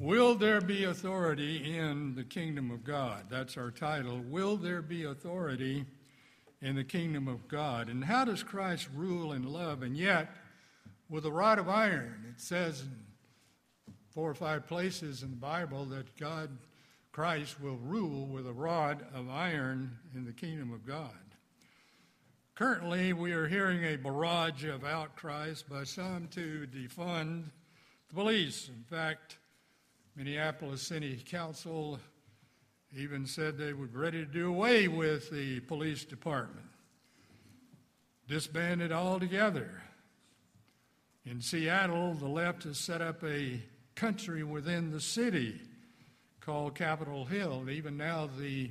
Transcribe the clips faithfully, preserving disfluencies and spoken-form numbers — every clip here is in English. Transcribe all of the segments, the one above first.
Will there be authority in the kingdom of God? That's our title. Will there be authority in the kingdom of God? And how does Christ rule in love? And yet, with a rod of iron, it says in four or five places in the Bible that God, Christ, will rule with a rod of iron in the kingdom of God. Currently, we are hearing a barrage of outcries by some to defund the police. In fact, Minneapolis City Council even said they were ready to do away with the police department, disband it altogether. In Seattle, the left has set up a country within the city called Capitol Hill. Even now, the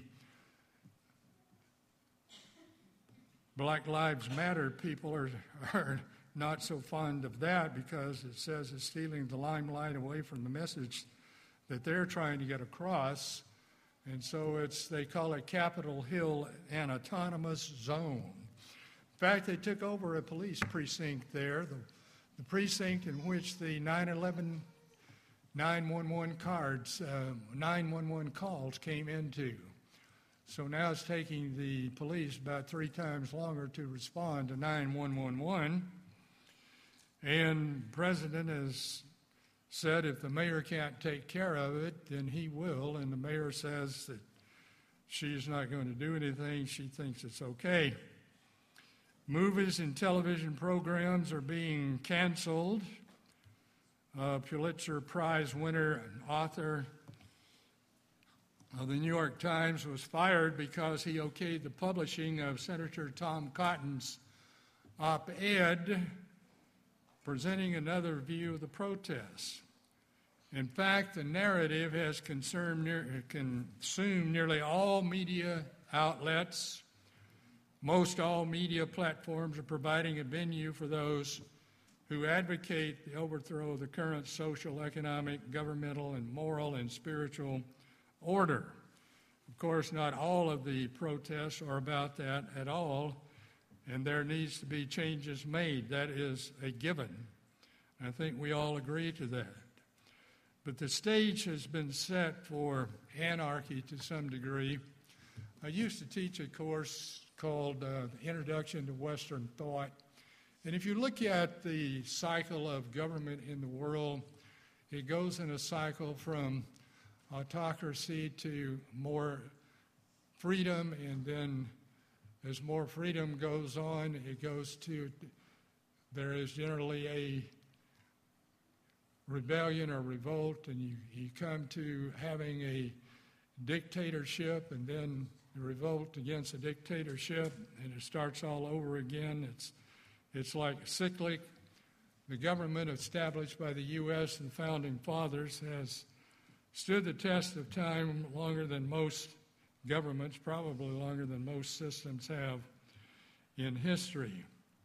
Black Lives Matter people are, are not so fond of that because it says it's stealing the limelight away from the message that they're trying to get across. And so it's they call it Capitol Hill, an autonomous zone. In fact, they took over a police precinct there, the, the precinct in which the nine eleven nine one one cards, uh, nine one one calls came into. So now it's taking the police about three times longer to respond to nine one one. And the president has said if the mayor can't take care of it, then he will. And the mayor says that she's not going to do anything. She thinks it's okay. Movies and television programs are being canceled. Uh, Pulitzer Prize winner and author of the New York Times was fired because he okayed the publishing of Senator Tom Cotton's op-ed presenting another view of the protests. In fact, the narrative has consumed, near, consumed nearly all media outlets. Most all media platforms are providing a venue for those who advocate the overthrow of the current social, economic, governmental, and moral and spiritual order. Of course, not all of the protests are about that at all, and there needs to be changes made. That is a given. I think we all agree to that. But the stage has been set for anarchy to some degree. I used to teach a course called uh, Introduction to Western Thought. And if you look at the cycle of government in the world, it goes in a cycle from autocracy to more freedom, and then as more freedom goes on, it goes to, there is generally a rebellion or revolt, and you, you come to having a dictatorship, and then the revolt against a dictatorship, and it starts all over again. It's it's like cyclic. The government established by the U S and founding fathers has stood the test of time longer than most governments, probably longer than most systems have in history.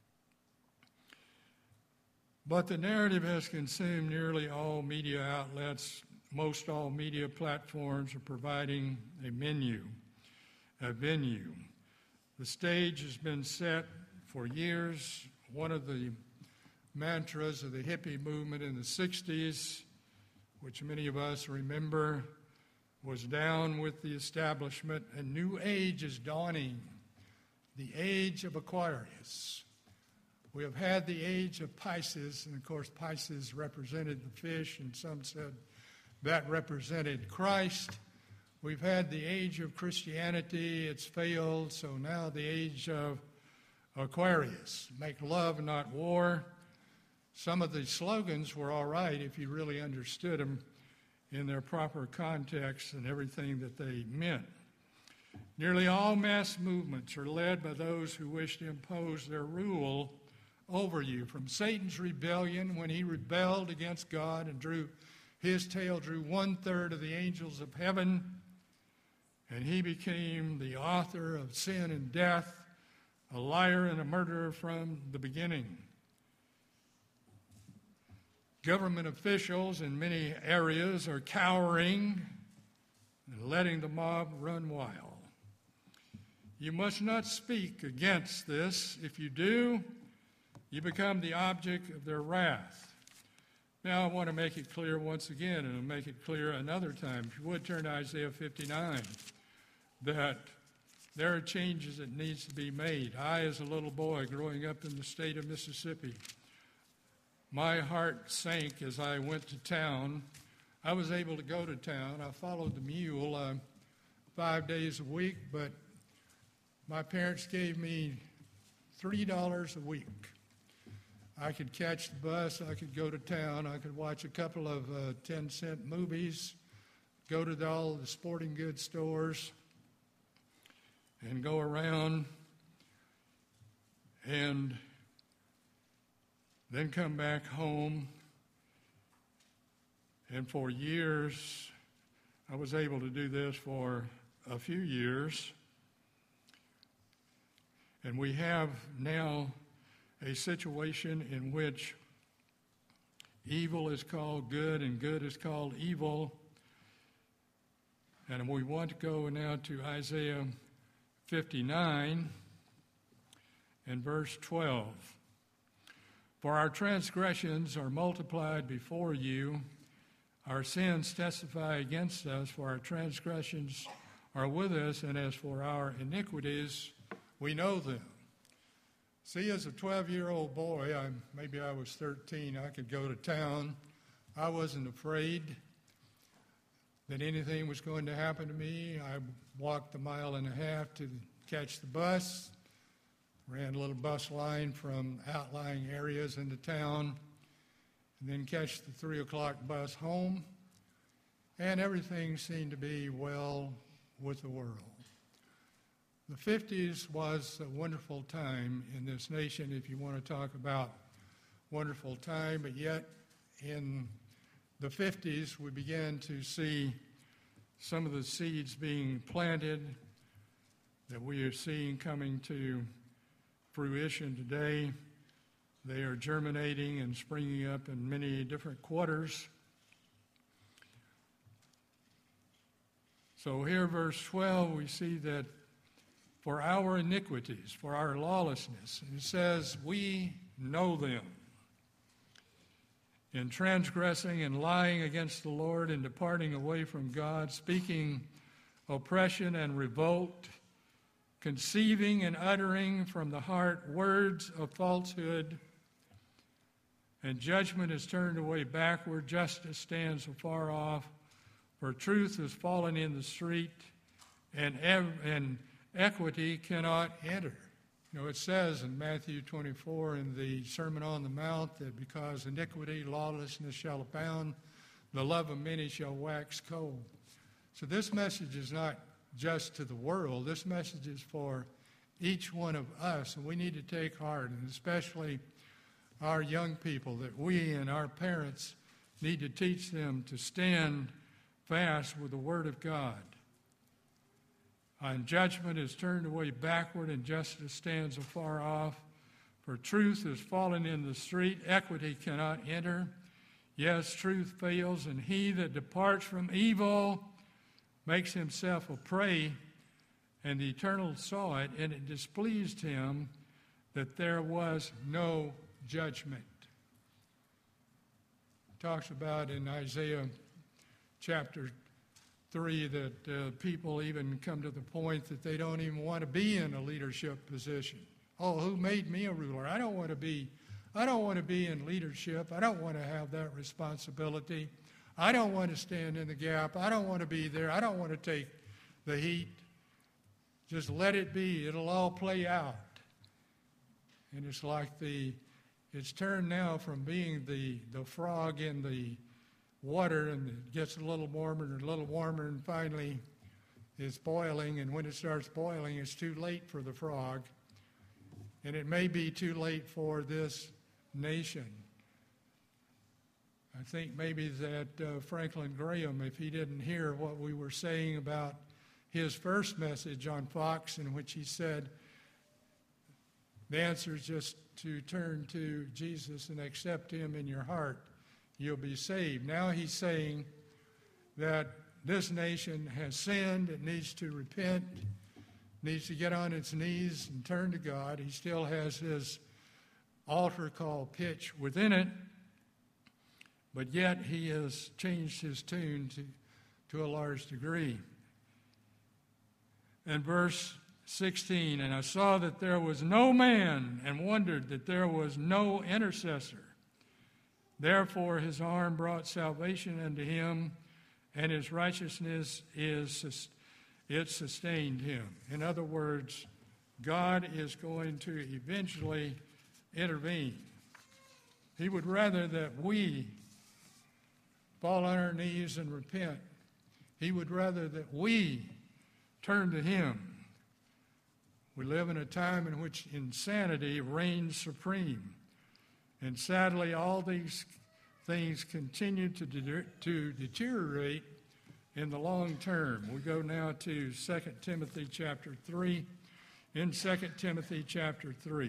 But the narrative has consumed nearly all media outlets. Most all media platforms are providing a menu, a venue. The stage has been set for years. One of the mantras of the hippie movement in the sixties, which many of us remember, was down with the establishment. A new age is dawning, the age of Aquarius. We have had the age of Pisces, and of course Pisces represented the fish, and some said that represented Christ. We've had the age of Christianity, it's failed, so now the age of Aquarius. Make love, not war. Some of the slogans were all right if you really understood them in their proper context and everything that they meant. Nearly all mass movements are led by those who wish to impose their rule over you. From Satan's rebellion, when he rebelled against God and drew his tail, drew one-third of the angels of heaven, and he became the author of sin and death, a liar and a murderer from the beginning. Government officials in many areas are cowering and letting the mob run wild. You must not speak against this. If you do, you become the object of their wrath. Now I want to make it clear once again, and I'll make it clear another time. If you would turn to Isaiah fifty-nine, that there are changes that needs to be made. I, as a little boy growing up in the state of Mississippi, my heart sank as I went to town. I was able to go to town. I followed the mule uh, five days a week, but my parents gave me three dollars a week. I could catch the bus, I could go to town, I could watch a couple of uh, ten-cent movies, go to the, all the sporting goods stores, and go around, and then come back home. And for years, I was able to do this for a few years. And we have now a situation in which evil is called good and good is called evil. And we want to go now to Isaiah fifty-nine and verse twelve. For our transgressions are multiplied before you, our sins testify against us, for our transgressions are with us, and as for our iniquities, we know them. See, as a twelve-year-old boy, I, maybe I was thirteen, I could go to town. I wasn't afraid that anything was going to happen to me. I walked the mile and a half to catch the bus, ran a little bus line from outlying areas into town, and then catch the three o'clock bus home, and everything seemed to be well with the world. The fifties was a wonderful time in this nation, if you want to talk about wonderful time, but yet in the fifties we began to see some of the seeds being planted that we are seeing coming to fruition today. They are germinating and springing up in many different quarters. So here, verse twelve, we see that for our iniquities, for our lawlessness, it says, we know them. In transgressing and lying against the Lord and departing away from God, speaking oppression and revolt, conceiving and uttering from the heart words of falsehood, and judgment is turned away backward, justice stands afar off, for truth is fallen in the street, and ev- and equity cannot enter. You know, it says in Matthew twenty-four in the Sermon on the Mount that because iniquity, lawlessness shall abound, the love of many shall wax cold. So this message is not just to the world. This message is for each one of us, and we need to take heart, and especially our young people, that we and our parents need to teach them to stand fast with the Word of God. And judgment is turned away backward, and justice stands afar off. For truth is fallen in the street, equity cannot enter. Yes, truth fails, and he that departs from evil makes himself a prey. And the Eternal saw it, and it displeased him that there was no judgment. It talks about in Isaiah chapter three that uh, people even come to the point that they don't even want to be in a leadership position. Oh, who made me a ruler? I don't want to be, I don't want to be in leadership. I don't want to have that responsibility. I don't want to stand in the gap. I don't want to be there. I don't want to take the heat. Just let it be. It'll all play out. And it's like the, it's turned now from being the, the frog in the water, and it gets a little warmer and a little warmer, and finally it's boiling, and when it starts boiling, it's too late for the frog, and it may be too late for this nation. I think maybe that uh, Franklin Graham, if he didn't hear what we were saying about his first message on Fox, in which he said the answer is just to turn to Jesus and accept him in your heart, you'll be saved. Now he's saying that this nation has sinned, it needs to repent, needs to get on its knees and turn to God. He still has his altar called pitch within it, but yet he has changed his tune to, to a large degree. And verse sixteen, and I saw that there was no man, and wondered that there was no intercessor. Therefore his arm brought salvation unto him, and his righteousness is it sustained him. In other words, God is going to eventually intervene. He would rather that we fall on our knees and repent. He would rather that we turn to him. We live in a time in which insanity reigns supreme. And sadly, all these things continue to, de- to deteriorate in the long term. We go now to Second Timothy chapter three. In Second Timothy chapter three,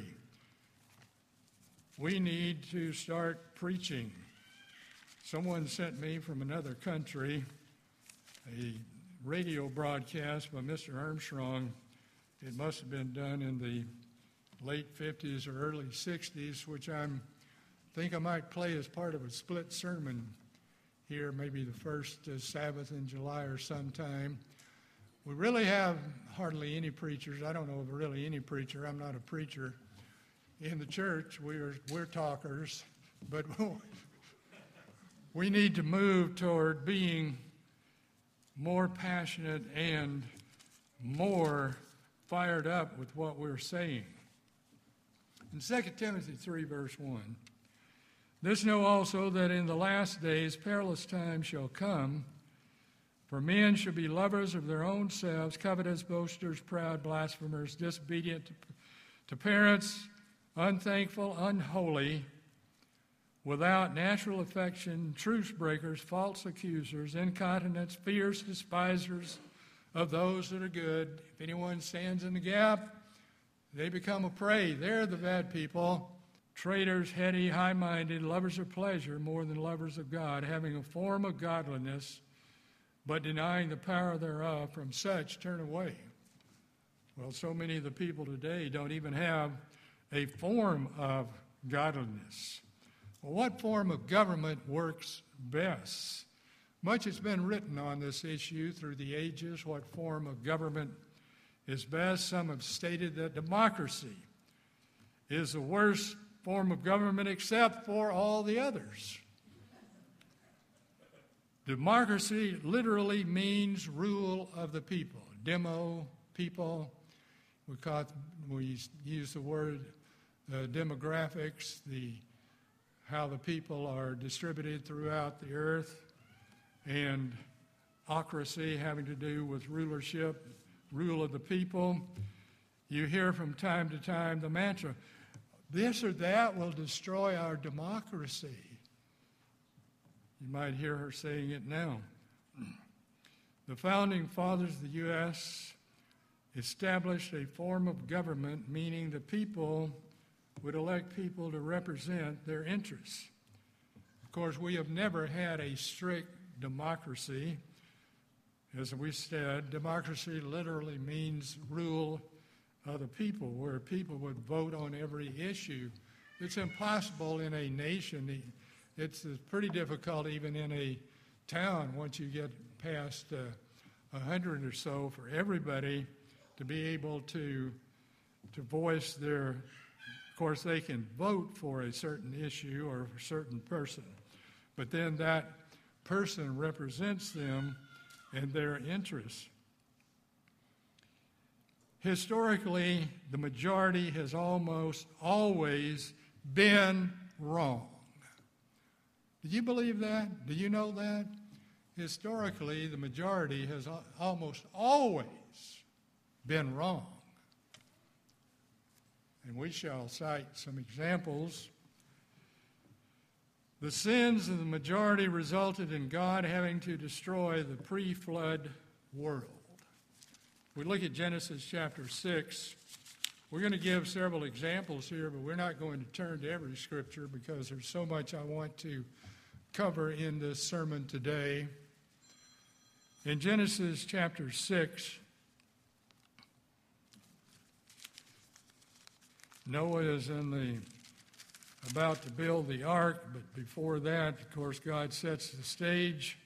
we need to start preaching. Someone sent me from another country a radio broadcast by Mister Armstrong. It must have been done in the late fifties or early sixties, which I think I might play as part of a split sermon here, maybe the first uh, Sabbath in July or sometime. We really have hardly any preachers. I don't know of really any preacher. I'm not a preacher. In the church, we're, we're talkers, but we need to move toward being more passionate and more fired up with what we're saying. In Second Timothy three, verse one, this know also that in the last days perilous times shall come, for men shall be lovers of their own selves, covetous, boasters, proud, blasphemers, disobedient to, to parents, unthankful, unholy, without natural affection, truce breakers, false accusers, incontinents, fierce, despisers of those that are good. If anyone stands in the gap, they become a prey. They're the bad people. Traitors, heady, high-minded, lovers of pleasure more than lovers of God, having a form of godliness, but denying the power thereof. From such turn away. Well, so many of the people today don't even have a form of godliness. Well, what form of government works best? Much has been written on this issue through the ages, what form of government is best. Some have stated that democracy is the worst form of government except for all the others. Democracy literally means rule of the people. Demo, people. We, call it, we use the word uh, demographics, the how the people are distributed throughout the earth, and ocracy having to do with rulership, rule of the people. You hear from time to time the mantra, this or that will destroy our democracy. You might hear her saying it now. The founding fathers of the U S established a form of government, meaning the people would elect people to represent their interests. Of course, we have never had a strict democracy. As we said, democracy literally means rule of the people, where people would vote on every issue. It's impossible in a nation. It's pretty difficult even in a town once you get past uh, a hundred or so for everybody to be able to to voice their. Of course, they can vote for a certain issue or a certain person, but then that person represents them and their interests. Historically, the majority has almost always been wrong. Do you believe that? Do you know that? Historically, the majority has almost always been wrong. And we shall cite some examples. The sins of the majority resulted in God having to destroy the pre-flood world. We look at Genesis chapter six. We're going to give several examples here, but we're not going to turn to every scripture because there's so much I want to cover in this sermon today. In Genesis chapter six, Noah is in the about to build the ark, but before that, of course, God sets the stage.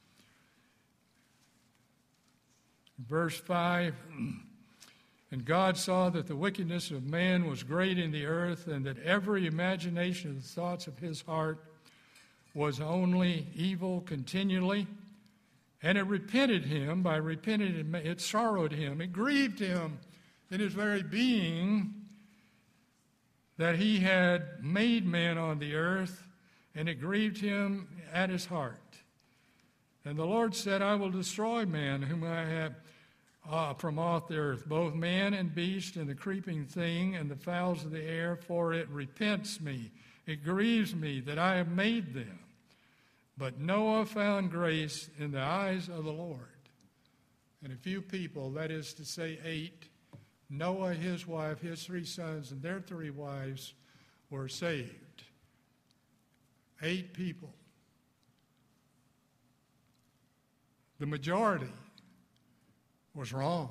Verse five, and God saw that the wickedness of man was great in the earth, and that every imagination of the thoughts of his heart was only evil continually. And it repented him, by repenting it sorrowed him, it grieved him in his very being that he had made man on the earth, and it grieved him at his heart. And the Lord said, I will destroy man whom I have uh, from off the earth, both man and beast, and the creeping thing, and the fowls of the air, for it repents me, it grieves me that I have made them. But Noah found grace in the eyes of the Lord. And a few people, that is to say eight, Noah, his wife, his three sons, and their three wives were saved. Eight people. The majority was wrong.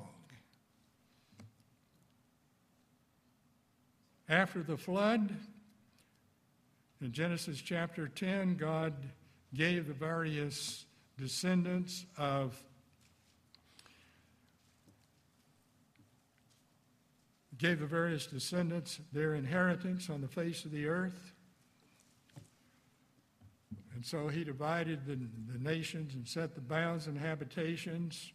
After the flood, in Genesis chapter ten, God gave the various descendants of gave the various descendants their inheritance on the face of the earth. And so he divided the, the nations and set the bounds and habitations.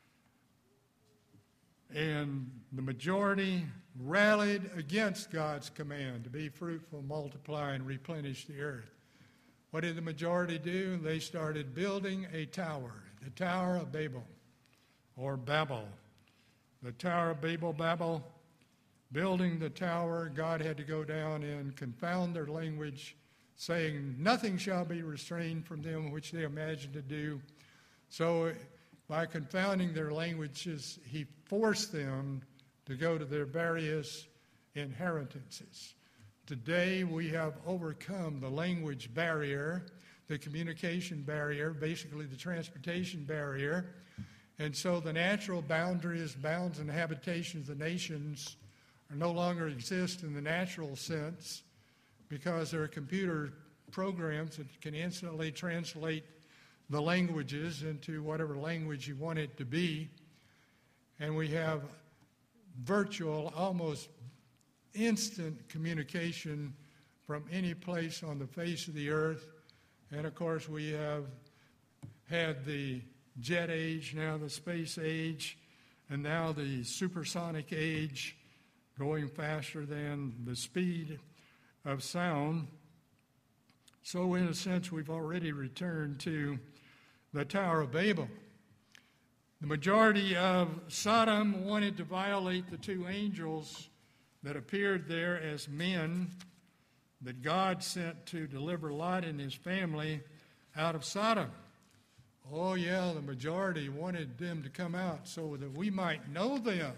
And the majority rallied against God's command to be fruitful, multiply, and replenish the earth. What did the majority do? They started building a tower, the Tower of Babel, or Babel. The Tower of Babel, Babel, building the tower, God had to go down and confound their language, saying, nothing shall be restrained from them which they imagine to do. So by confounding their languages, he forced them to go to their various inheritances. Today, we have overcome the language barrier, the communication barrier, basically the transportation barrier. And so the natural boundaries, bounds, and habitations of the nations are no longer exist in the natural sense because there are computer programs that can instantly translate the languages into whatever language you want it to be. And we have virtual, almost instant communication from any place on the face of the earth. And of course, we have had the jet age, now the space age, and now the supersonic age, going faster than the speed of sound. So in a sense, we've already returned to the Tower of Babel. The majority of Sodom wanted to violate the two angels that appeared there as men that God sent to deliver Lot and his family out of Sodom. Oh yeah, the majority wanted them to come out so that we might know them.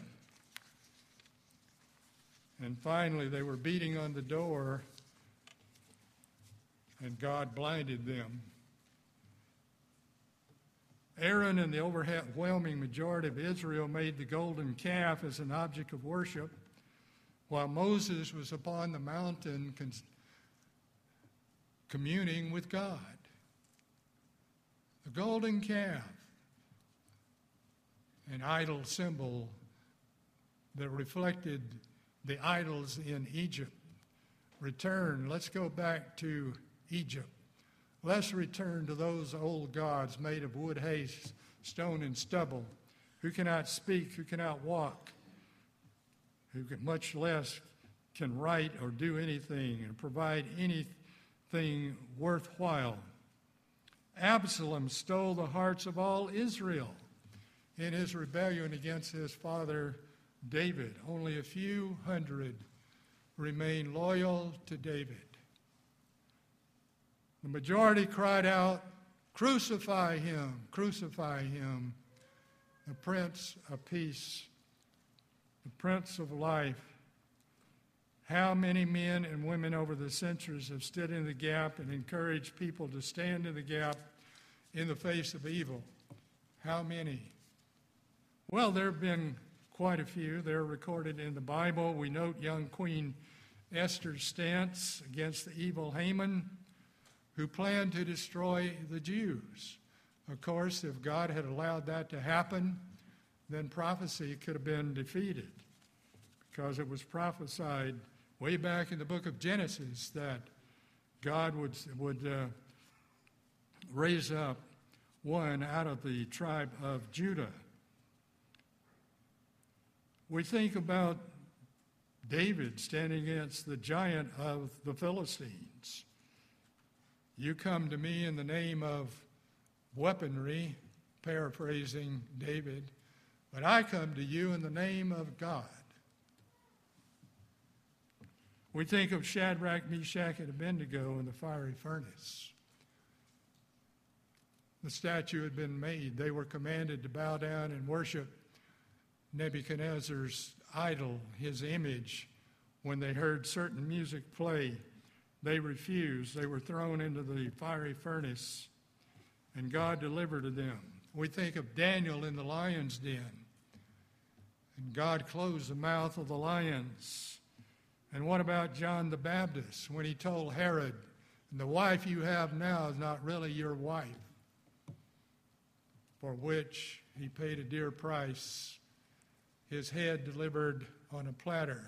And finally, they were beating on the door, and God blinded them. Aaron and the overwhelming majority of Israel made the golden calf as an object of worship, while Moses was upon the mountain communing with God. The golden calf, an idol symbol that reflected the idols in Egypt. Return. Let's go back to Egypt. Let's return to those old gods made of wood, hay, stone, and stubble, who cannot speak, who cannot walk, who can, much less can write or do anything and provide anything worthwhile. Absalom stole the hearts of all Israel in his rebellion against his father David. Only a few hundred remained loyal to David. The majority cried out, crucify him, crucify him, the Prince of Peace, the Prince of Life. How many men and women over the centuries have stood in the gap and encouraged people to stand in the gap in the face of evil? How many? Well, there have been quite a few. They're recorded in the Bible. We note young Queen Esther's stance against the evil Haman, who planned to destroy the Jews. Of course, if God had allowed that to happen, then prophecy could have been defeated, because it was prophesied way back in the book of Genesis that God would, would uh, raise up one out of the tribe of Judah. We think about David standing against the giant of the Philistines. You come to me in the name of weaponry, paraphrasing David, but I come to you in the name of God. We think of Shadrach, Meshach, and Abednego in the fiery furnace. The statue had been made. They were commanded to bow down and worship Nebuchadnezzar's idol, his image. When they heard certain music play, they refused. They were thrown into the fiery furnace, and God delivered to them. We think of Daniel in the lion's den, and God closed the mouth of the lions. And what about John the Baptist when he told Herod, the wife you have now is not really your wife, for which he paid a dear price, his head delivered on a platter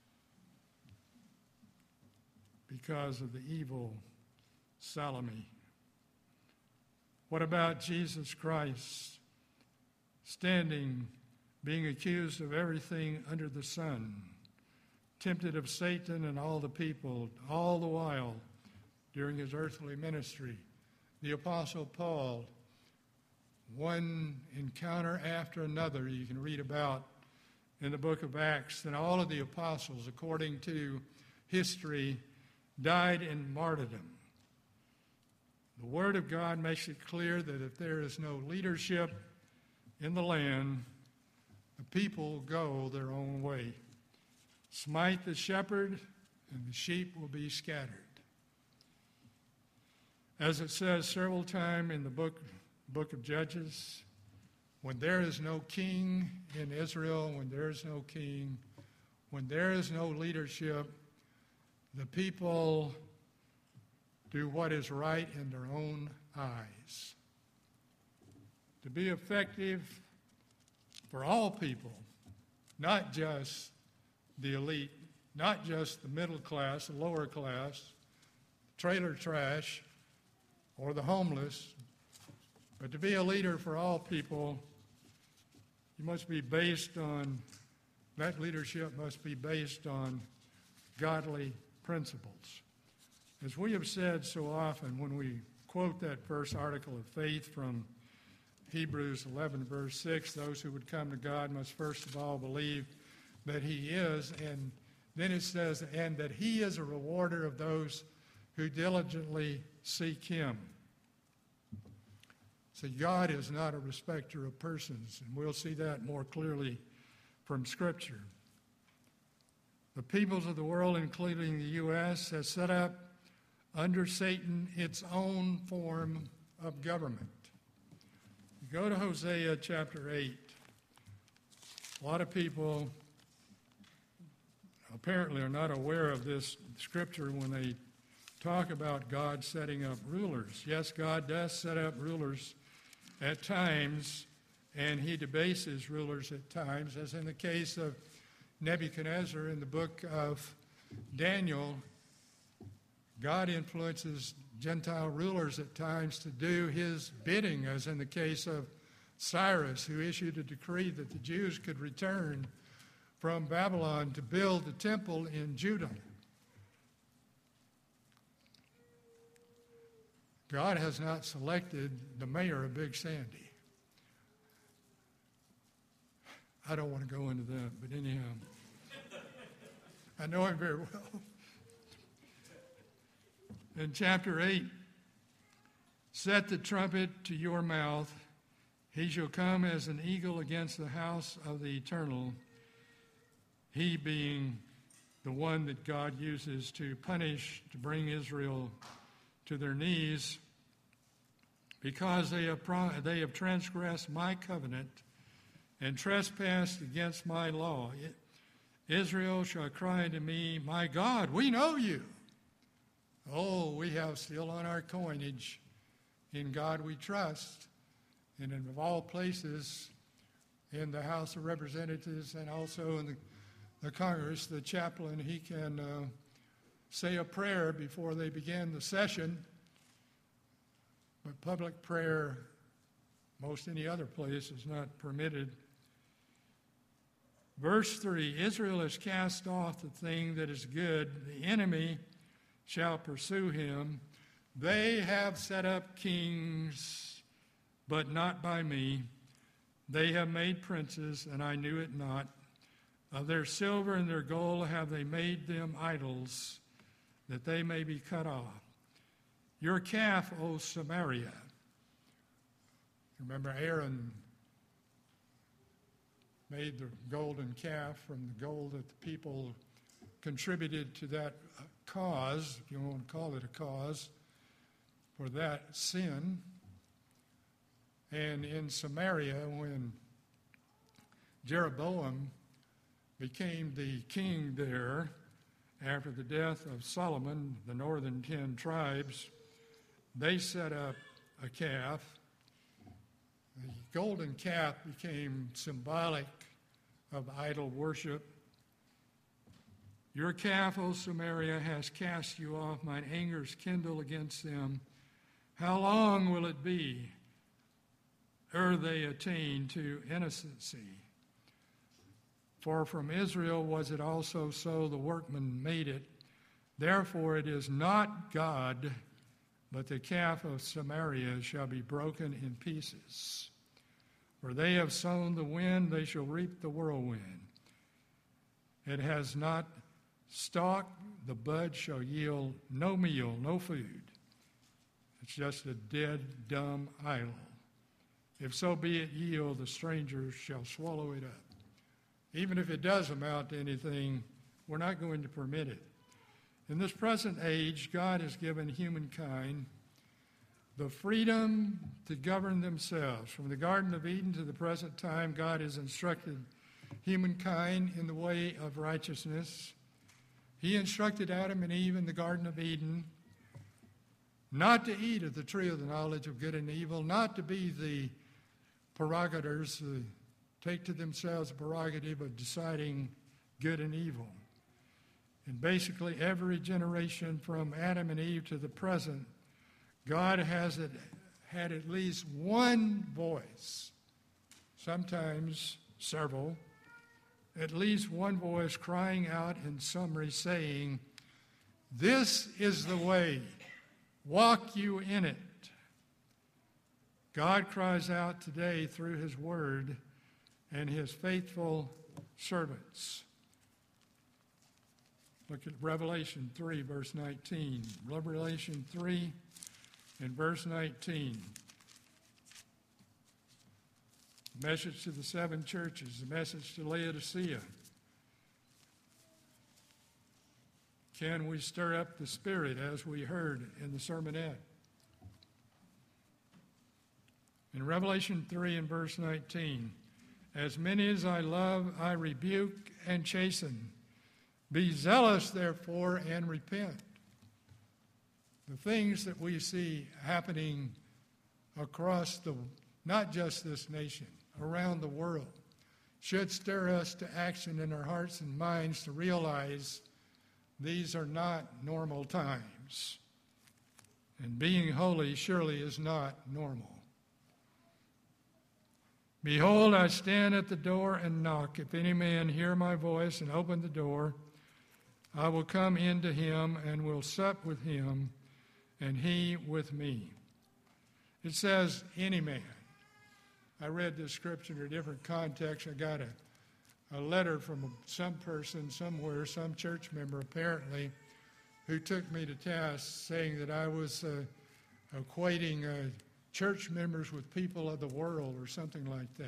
because of the evil Salome. What about Jesus Christ standing, being accused of everything under the sun, tempted of Satan and all the people, all the while during his earthly ministry? The Apostle Paul, one encounter after another you can read about in the book of Acts, and all of the apostles, according to history, died in martyrdom. The Word of God makes it clear that if there is no leadership in the land, the people go their own way. Smite the shepherd, and the sheep will be scattered. As it says several times in the book, book of Judges, when there is no king in Israel, when there is no king, when there is no leadership, the people do what is right in their own eyes. To be effective for all people, not just the elite, not just the middle class, the lower class, trailer trash, or the homeless, but to be a leader for all people, you must be based on, that leadership must be based on godly principles. As we have said so often when we quote that first article of faith from Hebrews eleven, verse six, those who would come to God must first of all believe that he is, and then it says, and that he is a rewarder of those who diligently seek him. So God is not a respecter of persons, and we'll see that more clearly from Scripture. The peoples of the world, including the U S, has set up under Satan its own form of government. You go to Hosea chapter eight. A lot of people apparently are not aware of this scripture when they talk about God setting up rulers. Yes, God does set up rulers at times, and he debases rulers at times, as in the case of Nebuchadnezzar in the book of Daniel. God influences Gentile rulers at times to do his bidding, as in the case of Cyrus, who issued a decree that the Jews could return from Babylon to build the temple in Judah. God has not selected the mayor of Big Sandy. I don't want to go into that, but anyhow, I know him very well. In chapter eight, set the trumpet to your mouth. He shall come as an eagle against the house of the eternal. He being the one that God uses to punish, to bring Israel to their knees, because they have, pro- they have transgressed my covenant and trespassed against my law. It, Israel shall cry unto me, my God, we know you. Oh, we have still on our coinage, in God we trust. And in of all places, in the House of Representatives and also in the, the Congress, the chaplain, he can uh, say a prayer before they begin the session. But public prayer, most any other place, is not permitted. Verse three, Israel has cast off the thing that is good. The enemy shall pursue him. They have set up kings, but not by me. They have made princes, and I knew it not. Of their silver and their gold have they made them idols, that they may be cut off. Your calf, O Samaria. Remember Aaron made the golden calf from the gold that the people contributed to that cause, if you want to call it a cause, for that sin. And in Samaria, when Jeroboam became the king there after the death of Solomon, the northern ten tribes, they set up a calf. The golden calf became symbolic of idol worship. Your calf, O Samaria, has cast you off. Mine anger is kindled against them. How long will it be ere they attain to innocency? For from Israel was it also so, the workman made it. Therefore it is not God, but the calf of Samaria shall be broken in pieces. For they have sown the wind, they shall reap the whirlwind. It has not stalk, the bud shall yield no meal, no food. It's just a dead, dumb idol. If so be it yield, the stranger shall swallow it up. Even if it does amount to anything, we're not going to permit it. In this present age, God has given humankind the freedom to govern themselves. From the Garden of Eden to the present time, God has instructed humankind in the way of righteousness. He instructed Adam and Eve in the Garden of Eden not to eat of the tree of the knowledge of good and evil, not to be the prerogators, uh, take to themselves the prerogative of deciding good and evil. And basically every generation from Adam and Eve to the present, God has it, had at least one voice, sometimes several, at least one voice crying out in summary saying, this is the way, walk you in it. God cries out today through his word and his faithful servants. Look at Revelation three, verse nineteen. Revelation three and verse nineteen. The message to the seven churches, the message to Laodicea. Can we stir up the Spirit as we heard in the sermonette? In Revelation three and verse nineteen, as many as I love, I rebuke and chasten. Be zealous, therefore, and repent. The things that we see happening across the, not just this nation, around the world, should stir us to action in our hearts and minds to realize these are not normal times. And being holy surely is not normal. Behold, I stand at the door and knock. If any man hear my voice and open the door, I will come into him and will sup with him, and he with me. It says, any man. I read this scripture in a different context. I got a, a letter from some person somewhere, some church member apparently, who took me to task saying that I was uh, equating uh, church members with people of the world or something like that.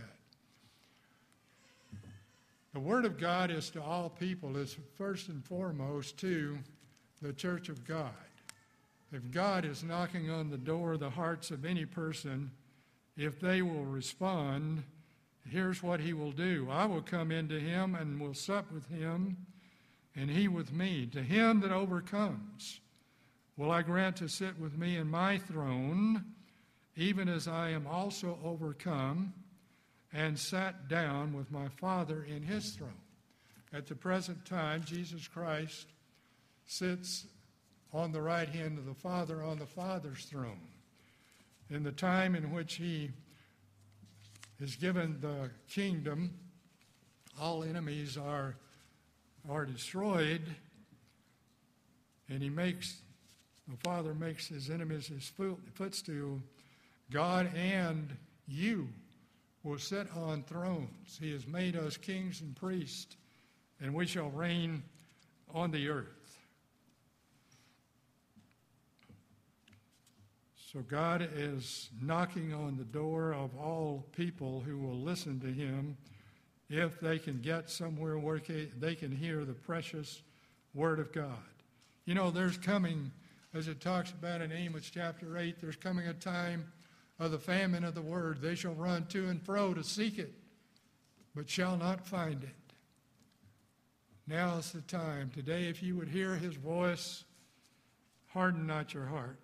The Word of God is to all people, is first and foremost to the church of God. If God is knocking on the door of the hearts of any person, if they will respond, here's what he will do. I will come into him and will sup with him, and he with me. To him that overcomes will I grant to sit with me in my throne, even as I am also overcome and sat down with my Father in his throne. At the present time, Jesus Christ sits on the right hand of the Father on the Father's throne. In the time in which he is given the kingdom, all enemies are, are destroyed, and he makes, the Father makes his enemies his footstool. God and you will sit on thrones. He has made us kings and priests, and we shall reign on the earth. So God is knocking on the door of all people who will listen to him if they can get somewhere where they can hear the precious word of God. You know, there's coming, as it talks about in Amos chapter eight, there's coming a time of the famine of the word. They shall run to and fro to seek it, but shall not find it. Now is the time. Today, if you would hear his voice, harden not your heart.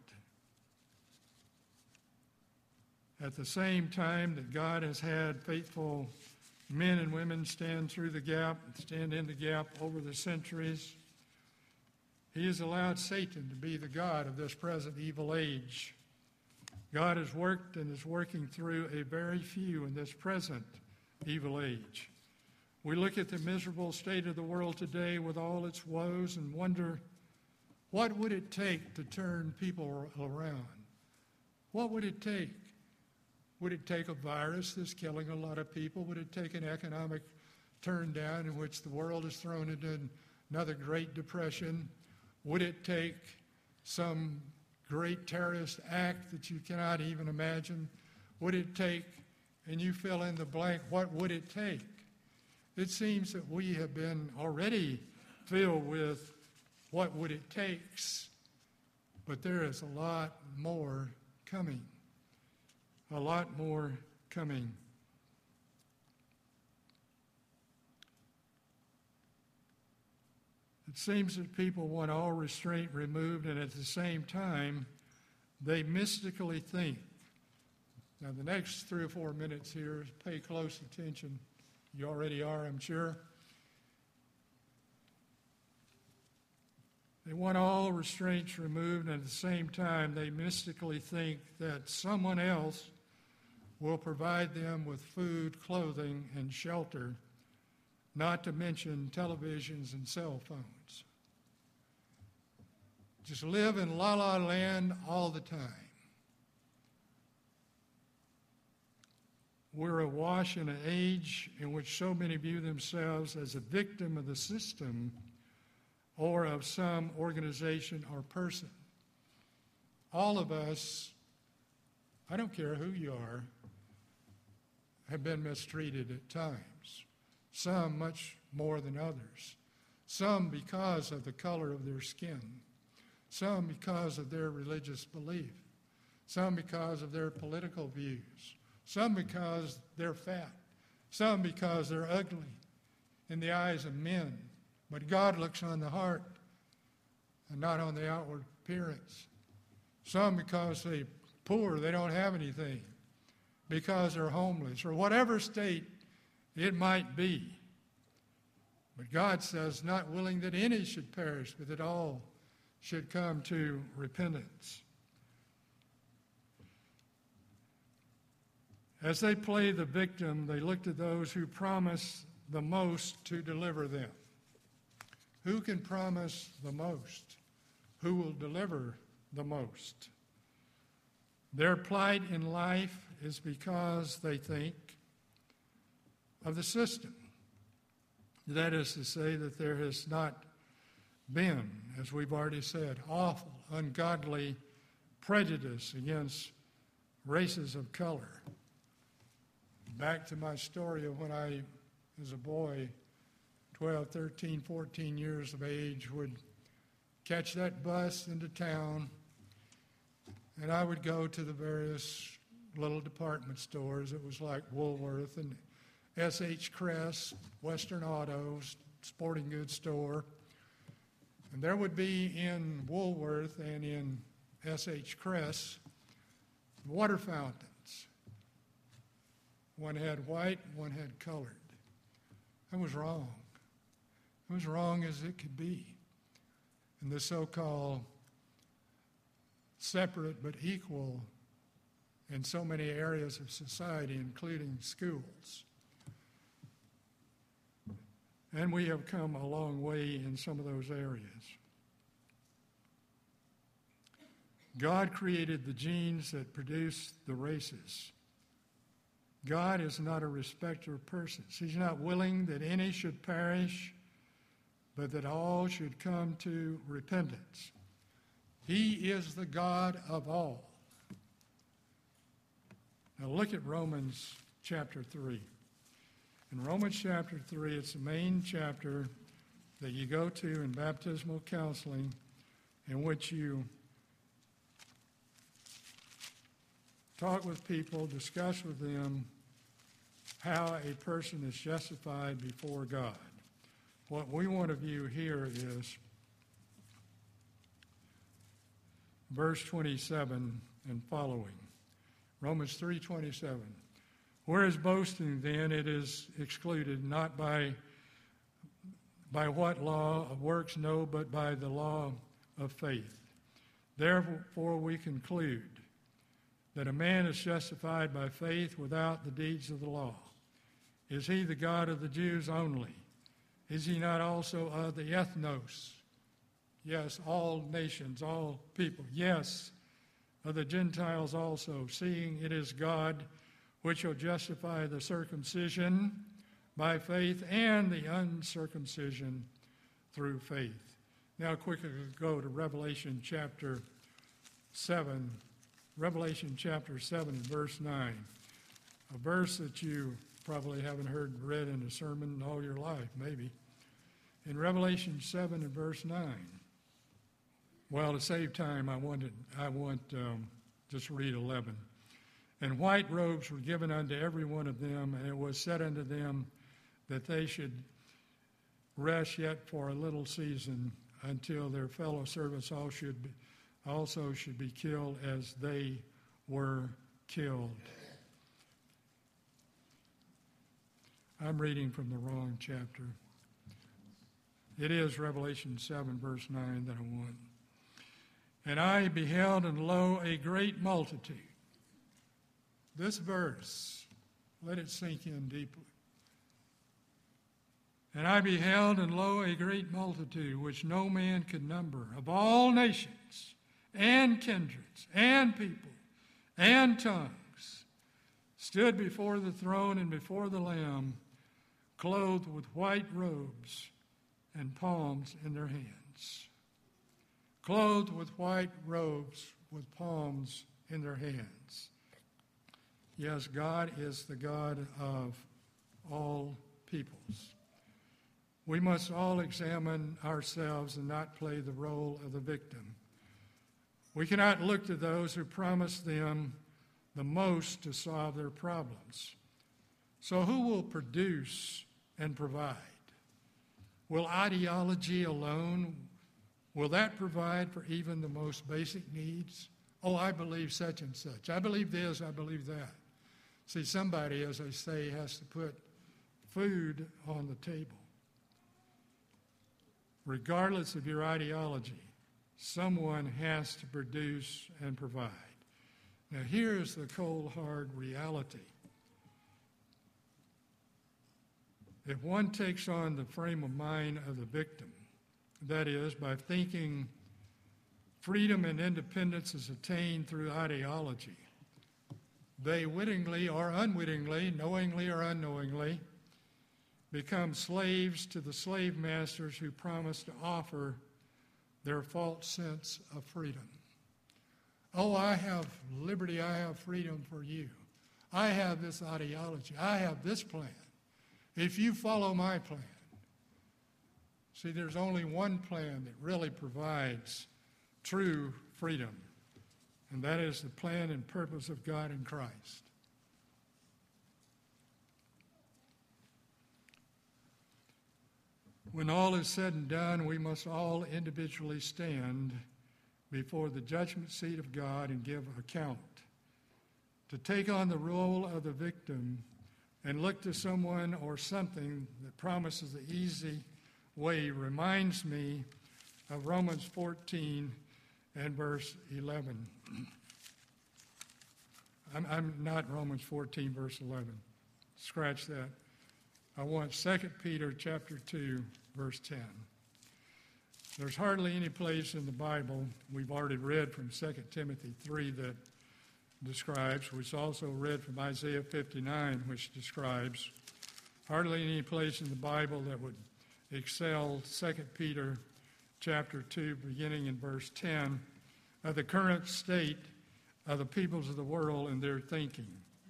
At the same time that God has had faithful men and women stand through the gap, stand in the gap over the centuries, he has allowed Satan to be the god of this present evil age. God has worked and is working through a very few in this present evil age. We look at the miserable state of the world today with all its woes and wonder, what would it take to turn people around? What would it take? Would it take a virus that's killing a lot of people? Would it take an economic turn down in which the world is thrown into another Great Depression? Would it take some great terrorist act that you cannot even imagine? Would it take, and you fill in the blank, what would it take? It seems that we have been already filled with what would it takes, but there is a lot more coming. A lot more coming. It seems that people want all restraint removed, and at the same time, they mystically think. Now, the next three or four minutes here, pay close attention. You already are, I'm sure. They want all restraints removed, and at the same time, they mystically think that someone else will provide them with food, clothing, and shelter, not to mention televisions and cell phones. Just live in la-la land all the time. We're awash in an age in which so many view themselves as a victim of the system or of some organization or person. All of us, I don't care who you are, have been mistreated at times, some much more than others, some because of the color of their skin, some because of their religious belief, some because of their political views, some because they're fat, some because they're ugly in the eyes of men. But God looks on the heart and not on the outward appearance. Some because they're poor, they don't have anything, because they're homeless, or whatever state it might be. But God says, not willing that any should perish, but that all should come to repentance. As they play the victim, they look to those who promise the most to deliver them. Who can promise the most? Who will deliver the most? Their plight in life is because they think of the system. That is to say that there has not been, as we've already said, awful, ungodly prejudice against races of color. Back to my story of when I, as a boy, twelve, thirteen, fourteen years of age, would catch that bus into town, and I would go to the various little department stores. It was like Woolworth and S H Kress, Western Autos, sporting goods store. And there would be in Woolworth and in S H Kress water fountains. One had white, one had colored. That was wrong. It was wrong as it could be. And the so-called separate but equal in so many areas of society, including schools. And we have come a long way in some of those areas. God created the genes that produce the races. God is not a respecter of persons. He's not willing that any should perish, but that all should come to repentance. He is the God of all. Now look at Romans chapter three. In Romans chapter three, it's the main chapter that you go to in baptismal counseling, in which you talk with people, discuss with them how a person is justified before God. What we want to view here is verse twenty-seven and following. Romans three twenty-seven. Whereas boasting, then, it is excluded, not by, by what law of works? No, but by the law of faith. Therefore we conclude that a man is justified by faith without the deeds of the law. Is he the God of the Jews only? Is he not also of the ethnos? Yes, all nations, all people. Yes, of the Gentiles also, seeing it is God which will justify the circumcision by faith and the uncircumcision through faith. Now quickly go to Revelation chapter seven. Revelation chapter seven, verse nine. A verse that you probably haven't heard read in a sermon all your life, maybe. In Revelation seven and verse nine. Well, to save time, I wanted I want um, just read eleven. And white robes were given unto every one of them, and it was said unto them that they should rest yet for a little season until their fellow servants all should be, also should be killed as they were killed. I'm reading from the wrong chapter. It is Revelation seven, verse nine that I want. And I beheld, and lo, a great multitude. This verse, let it sink in deeply. And I beheld, and lo, a great multitude, which no man could number, of all nations, and kindreds, and people, and tongues, stood before the throne and before the Lamb, clothed with white robes and palms in their hands. Clothed with white robes with palms in their hands. Yes, God is the God of all peoples. We must all examine ourselves and not play the role of the victim. We cannot look to those who promise them the most to solve their problems. So who will produce and provide? Will ideology alone, will that provide for even the most basic needs? Oh, I believe such and such. I believe this, I believe that. See, somebody, as I say, has to put food on the table. Regardless of your ideology, someone has to produce and provide. Now, here's the cold, hard reality. If one takes on the frame of mind of the victim, that is, by thinking freedom and independence is attained through ideology, they wittingly or unwittingly, knowingly or unknowingly, become slaves to the slave masters who promise to offer their false sense of freedom. Oh, I have liberty, I have freedom for you. I have this ideology, I have this plan. If you follow my plan. See, there's only one plan that really provides true freedom, and that is the plan and purpose of God in Christ. When all is said and done, we must all individually stand before the judgment seat of God and give account. To take on the role of the victim and look to someone or something that promises the easy way reminds me of Romans fourteen and verse eleven. I'm, I'm not Romans fourteen, verse eleven. Scratch that. I want Second Peter chapter two, verse ten. There's hardly any place in the Bible, we've already read from Second Timothy three that describes, which also read from Isaiah fifty-nine, which describes, hardly any place in the Bible that would excel Second Peter chapter two, beginning in verse ten, of the current state of the peoples of the world and their thinking.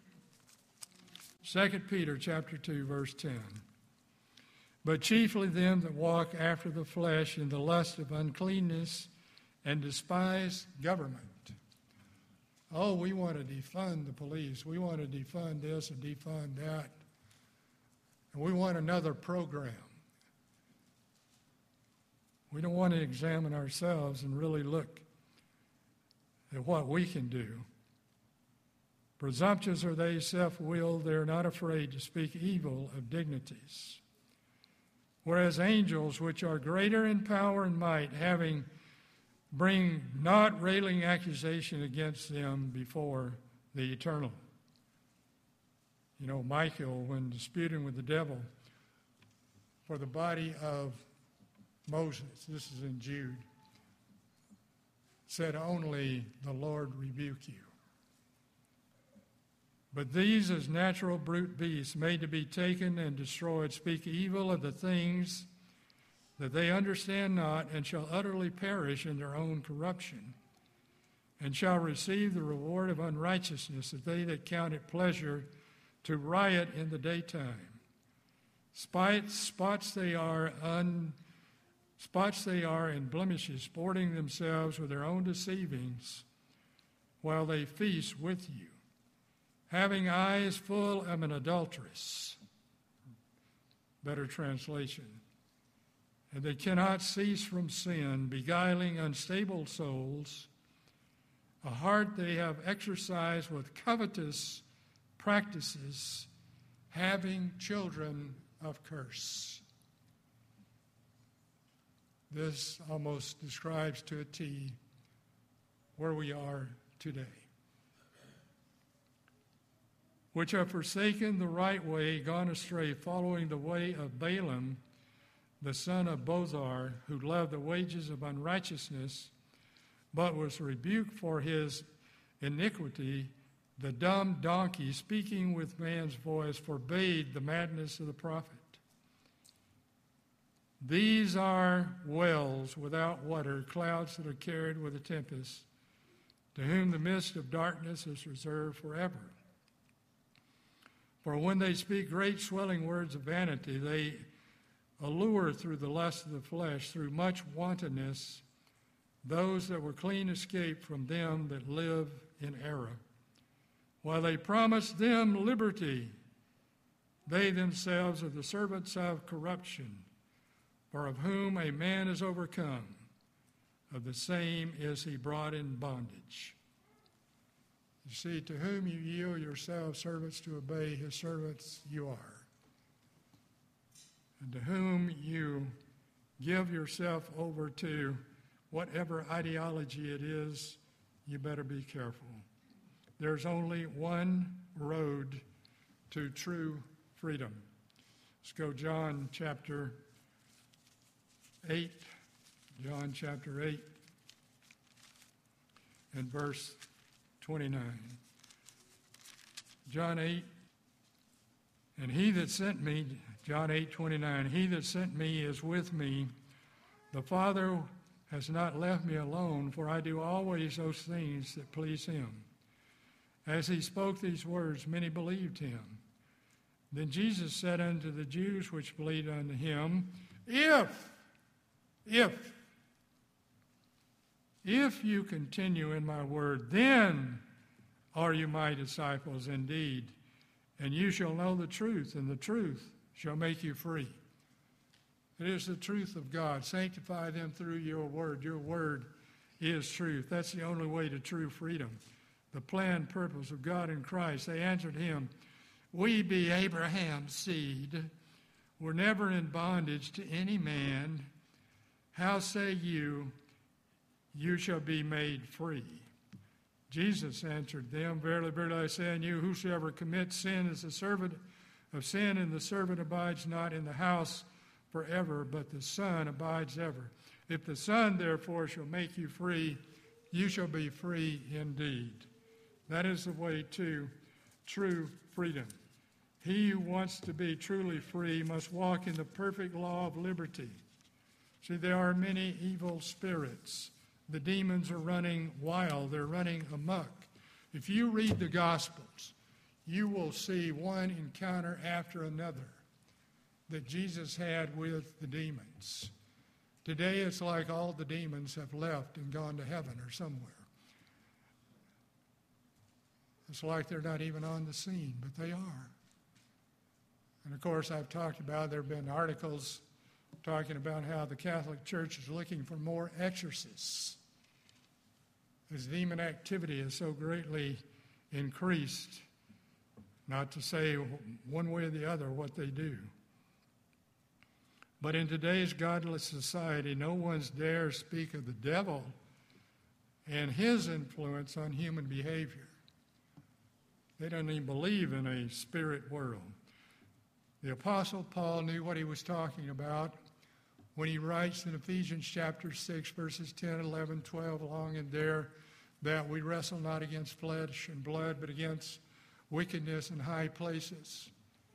Second Peter chapter two, verse ten. But chiefly them that walk after the flesh in the lust of uncleanness and despise government. Oh, we want to defund the police. We want to defund this and defund that. And we want another program. We don't want to examine ourselves and really look at what we can do. Presumptuous are they, self-willed, they're not afraid to speak evil of dignities. Whereas angels, which are greater in power and might, having bring not railing accusation against them before the eternal. You know, Michael, when disputing with the devil for the body of Moses, this is in Jude, said, only the Lord rebuke you. But these, as natural brute beasts, made to be taken and destroyed, speak evil of the things that they understand not, and shall utterly perish in their own corruption, and shall receive the reward of unrighteousness, that they that count it pleasure to riot in the daytime. Spites, spots they are, un, spots they are in blemishes, sporting themselves with their own deceivings, while they feast with you. Having eyes full of an adulteress. Better translation. And they cannot cease from sin, beguiling unstable souls. A heart they have exercised with covetous practices, having children of curse. This almost describes to a T where we are today. Which have forsaken the right way, gone astray, following the way of Balaam, the son of Bozar, who loved the wages of unrighteousness, but was rebuked for his iniquity. The dumb donkey, speaking with man's voice, forbade the madness of the prophet. These are wells without water, clouds that are carried with a tempest, to whom the mist of darkness is reserved forever. For when they speak great swelling words of vanity, they allure through the lust of the flesh, through much wantonness, those that were clean escape from them that live in error. While they promise them liberty, they themselves are the servants of corruption, for of whom a man is overcome, of the same is he brought in bondage. You see, to whom you yield yourselves servants to obey, his servants you are. And to whom you give yourself over to whatever ideology it is, you better be careful. There's only one road to true freedom. Let's go John chapter eight. John chapter eight and verse twenty-nine. John eight, and he that sent me, John eight twenty-nine, he that sent me is with me. The Father has not left me alone, for I do always those things that please him. As he spoke these words, many believed him. Then Jesus said unto the Jews which believed unto him, If, if, If you continue in my word, then are you my disciples indeed, and you shall know the truth, and the truth shall make you free. It is the truth of God. Sanctify them through your word. Your word is truth. That's the only way to true freedom. The planned purpose of God in Christ. They answered him, we be Abraham's seed. We're never in bondage to any man. How say you, you shall be made free? Jesus answered them, verily, verily, I say unto you, whosoever commits sin is the servant of sin, and the servant abides not in the house forever, but the Son abides ever. If the Son, therefore, shall make you free, you shall be free indeed. That is the way to true freedom. He who wants to be truly free must walk in the perfect law of liberty. See, there are many evil spirits. The demons are running wild. They're running amok. If you read the Gospels, you will see one encounter after another that Jesus had with the demons. Today it's like all the demons have left and gone to heaven or somewhere. It's like they're not even on the scene, but they are. And of course, I've talked about, there have been articles talking about how the Catholic Church is looking for more exorcists, as demon activity is so greatly increased, not to say one way or the other what they do. But in today's godless society, no one's dare speak of the devil and his influence on human behavior. They don't even believe in a spirit world. The Apostle Paul knew what he was talking about when he writes in Ephesians chapter six, verses ten, eleven, twelve, along in there, that we wrestle not against flesh and blood, but against wickedness in high places.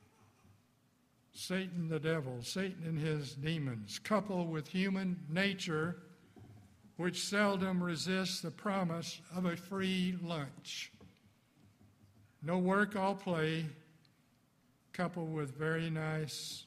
Satan the devil, Satan and his demons, coupled with human nature, which seldom resists the promise of a free lunch. No work, all play, coupled with very nice,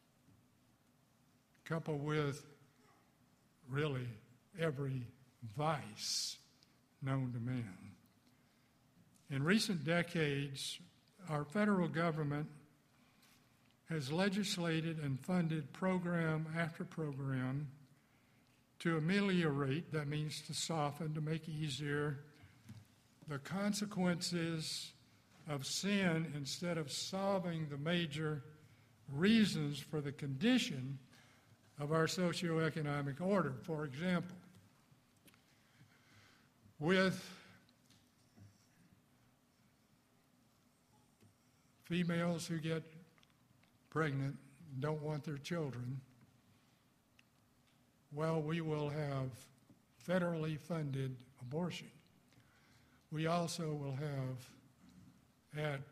coupled with really every vice known to man. In recent decades, our federal government has legislated and funded program after program to ameliorate, that means to soften, to make easier, the consequences of sin instead of solving the major reasons for the condition of our socioeconomic order. For example, with females who get pregnant and don't want their children, well, we will have federally funded abortion. We also will have, at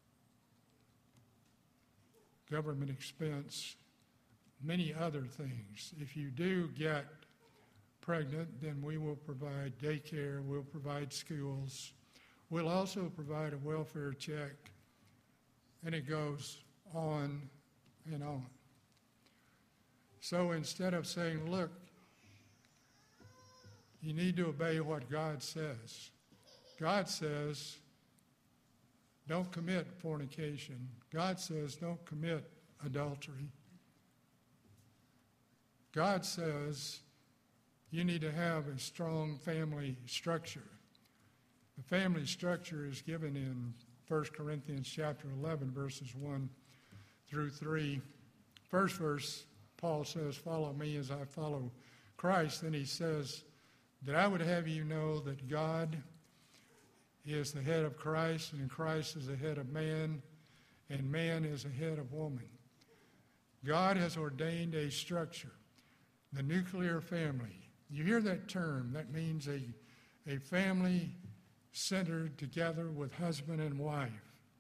government expense, many other things. If you do get pregnant, then we will provide daycare, we'll provide schools. We'll also provide a welfare check, and it goes on and on. So instead of saying, look, you need to obey what God says. God says, don't commit fornication. God says, don't commit adultery. God says, you need to have a strong family structure. The family structure is given in First Corinthians chapter eleven, verses one through three. First verse, Paul says, follow me as I follow Christ. Then he says that I would have you know that God is the head of Christ, and Christ is the head of man, and man is the head of woman. God has ordained a structure, the nuclear family. You hear that term, that means a, a family centered together with husband and wife.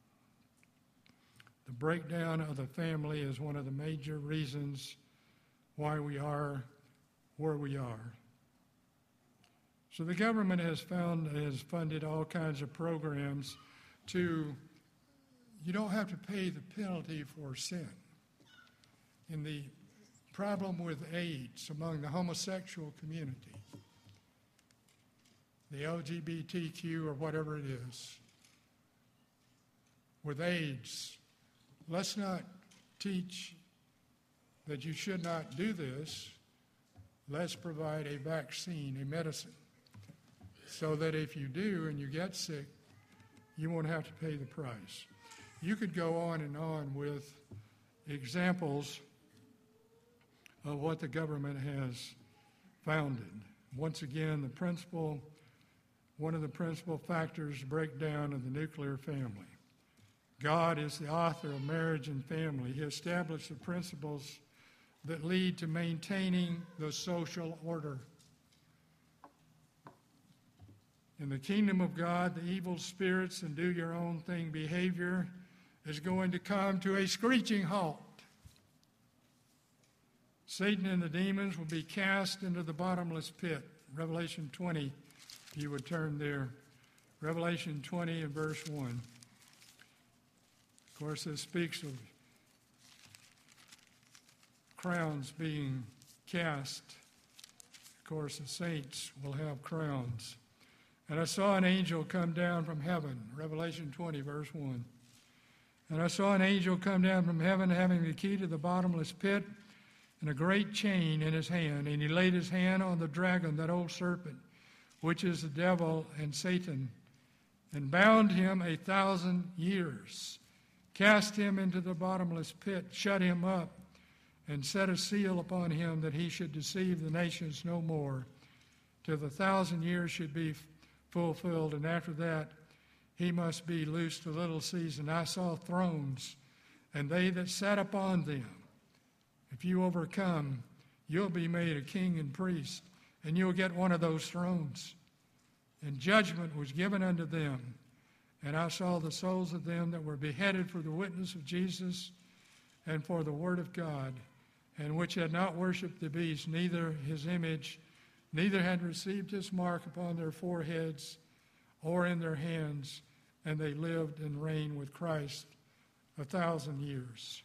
The breakdown of the family is one of the major reasons why we are where we are. So the government has found, has funded all kinds of programs to, you don't have to pay the penalty for sin. In the problem with AIDS among the homosexual community, the L G B T Q or whatever it is, with AIDS, let's not teach that you should not do this, let's provide a vaccine, a medicine, so that if you do and you get sick, you won't have to pay the price. You could go on and on with examples of what the government has founded. Once again, the principal, one of the principal factors breakdown of the nuclear family. God is the author of marriage and family. He established the principles that lead to maintaining the social order. In the kingdom of God, the evil spirits and do your own thing behavior is going to come to a screeching halt. Satan and the demons will be cast into the bottomless pit. Revelation twenty, if you would turn there. Revelation twenty and verse one. Of course, this speaks of crowns being cast. Of course, the saints will have crowns. And I saw an angel come down from heaven. Revelation twenty, verse one. And I saw an angel come down from heaven having the key to the bottomless pit and a great chain in his hand. And he laid his hand on the dragon, that old serpent, which is the devil and Satan, and bound him a thousand years, cast him into the bottomless pit, shut him up, and set a seal upon him that he should deceive the nations no more, till the thousand years should be fulfilled. And after that, he must be loosed a little season. I saw thrones, and they that sat upon them. If you overcome, you'll be made a king and priest, and you'll get one of those thrones. And judgment was given unto them. And I saw the souls of them that were beheaded for the witness of Jesus and for the word of God, and which had not worshipped the beast, neither his image, neither had received his mark upon their foreheads or in their hands, and they lived and reigned with Christ a thousand years.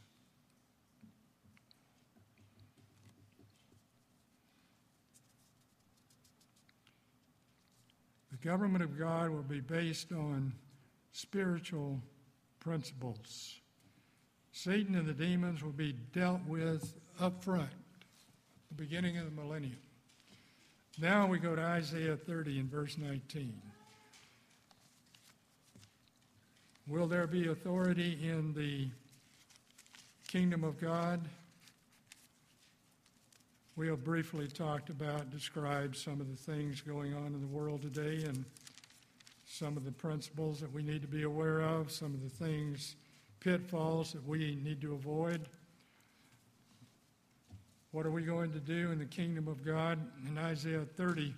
The government of God will be based on spiritual principles. Satan and the demons will be dealt with up front, the beginning of the millennium. Now we go to Isaiah thirty and verse nineteen. Will there be authority in the kingdom of God? We have briefly talked about, described some of the things going on in the world today and some of the principles that we need to be aware of, some of the things, pitfalls that we need to avoid. What are we going to do in the kingdom of God? In Isaiah thirty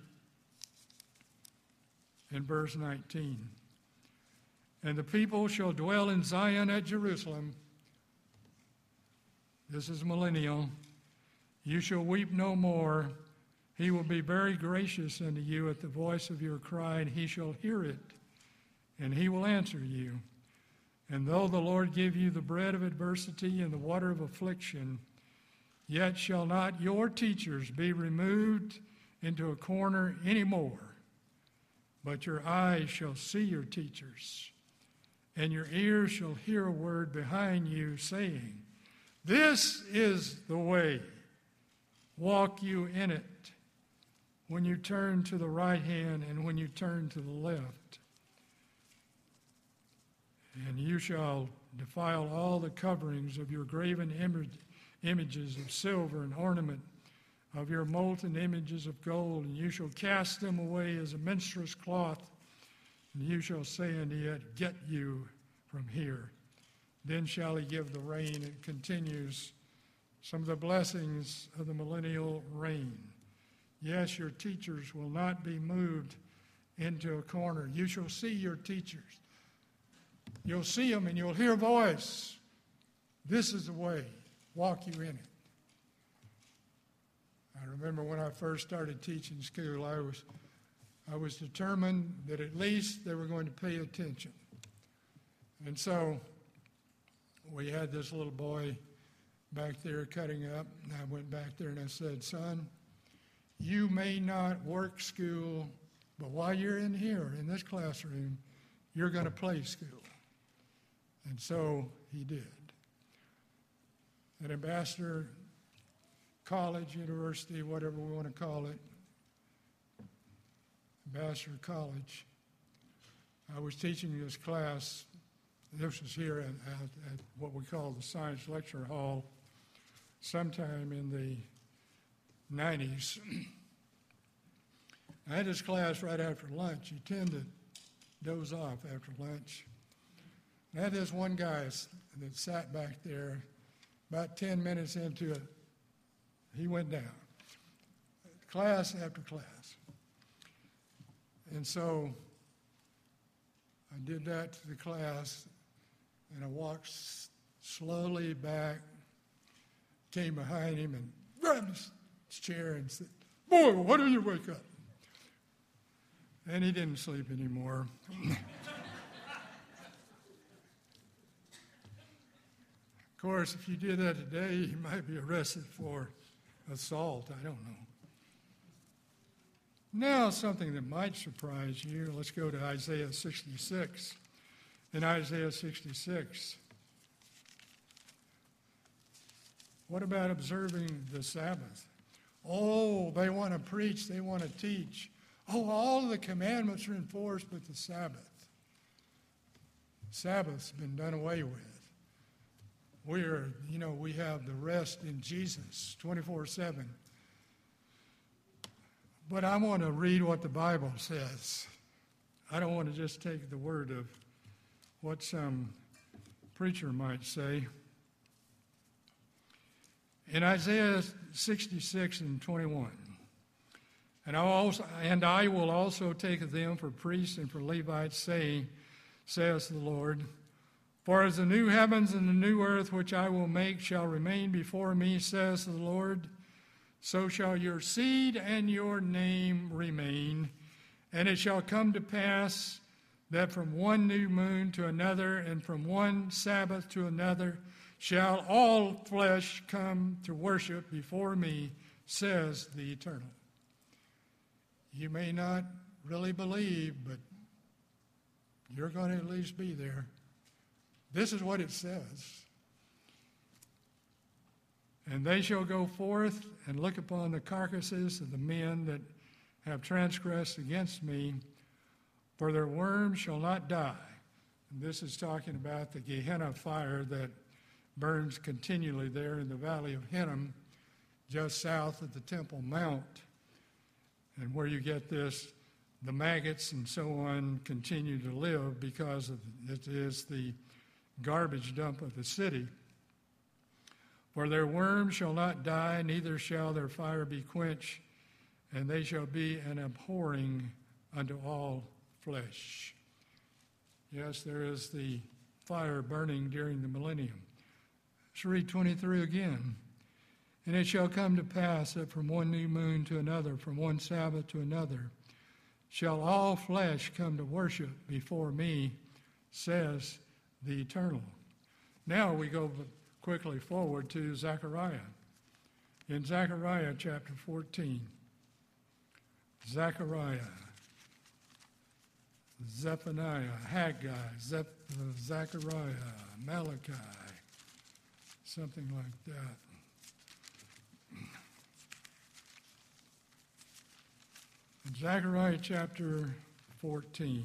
and verse nineteen. And the people shall dwell in Zion at Jerusalem. This is millennial. You shall weep no more. He will be very gracious unto you at the voice of your cry, and he shall hear it, and he will answer you. And though the Lord give you the bread of adversity and the water of affliction, yet shall not your teachers be removed into a corner any more, but your eyes shall see your teachers, and your ears shall hear a word behind you saying, this is the way, walk you in it, when you turn to the right hand and when you turn to the left. And you shall defile all the coverings of your graven images of silver and ornament, of your molten images of gold, and you shall cast them away as a minstrel's cloth, and you shall say unto it, get you from here. Then shall he give the rain. It continues some of the blessings of the millennial reign. Yes, your teachers will not be moved into a corner. You shall see your teachers. You'll see them and you'll hear a voice. This is the way. Walk you in it. I remember when I first started teaching school, I was, I was determined that at least they were going to pay attention. And so we had this little boy back there cutting up, and I went back there and I said, son, you may not work school, but while you're in here, in this classroom, you're going to play school. And so he did. And Ambassador college, university, whatever we want to call it, Vassar College. I was teaching this class. This was here at, at, at what we call the Science Lecture Hall sometime in the nineties. I had this class right after lunch. You tend to doze off after lunch. I had this one guy that sat back there. About ten minutes into it, he went down. Class after class. And so I did that to the class, and I walked s- slowly back, came behind him and grabbed his, his chair and said, "Boy, why don't you wake up?" And he didn't sleep anymore. Of course, if you did that today, you might be arrested for assault. I don't know. Now, something that might surprise you. Let's go to Isaiah sixty-six. In Isaiah sixty-six, what about observing the Sabbath? Oh, they want to preach, they want to teach. Oh, all of the commandments are enforced, but the Sabbath. Sabbath's been done away with. We're, you know, we have the rest in Jesus, twenty-four seven. But I want to read what the Bible says. I don't want to just take the word of what some preacher might say. In Isaiah sixty-six and twenty-one, and I, also, and I will also take them for priests and for Levites, saying, says the Lord, for as the new heavens and the new earth which I will make shall remain before me, says the Lord, so shall your seed and your name remain. And it shall come to pass that from one new moon to another and from one Sabbath to another shall all flesh come to worship before me, says the Eternal. You may not really believe, but you're going to at least be there. This is what it says. And they shall go forth and look upon the carcasses of the men that have transgressed against me, for their worm shall not die. And this is talking about the Gehenna fire that burns continually there in the valley of Hinnom, just south of the Temple Mount. And where you get this, the maggots and so on continue to live because of, it is the garbage dump of the city. For their worm shall not die, neither shall their fire be quenched, and they shall be an abhorring unto all flesh. Yes, there is the fire burning during the millennium. Let's read twenty-three again. And it shall come to pass that from one new moon to another, from one Sabbath to another, shall all flesh come to worship before me, says the Eternal. Now we go quickly forward to Zechariah. In Zechariah chapter fourteen, Zechariah, Zephaniah, Haggai, Zep- Zechariah, Malachi, something like that. In Zechariah chapter fourteen,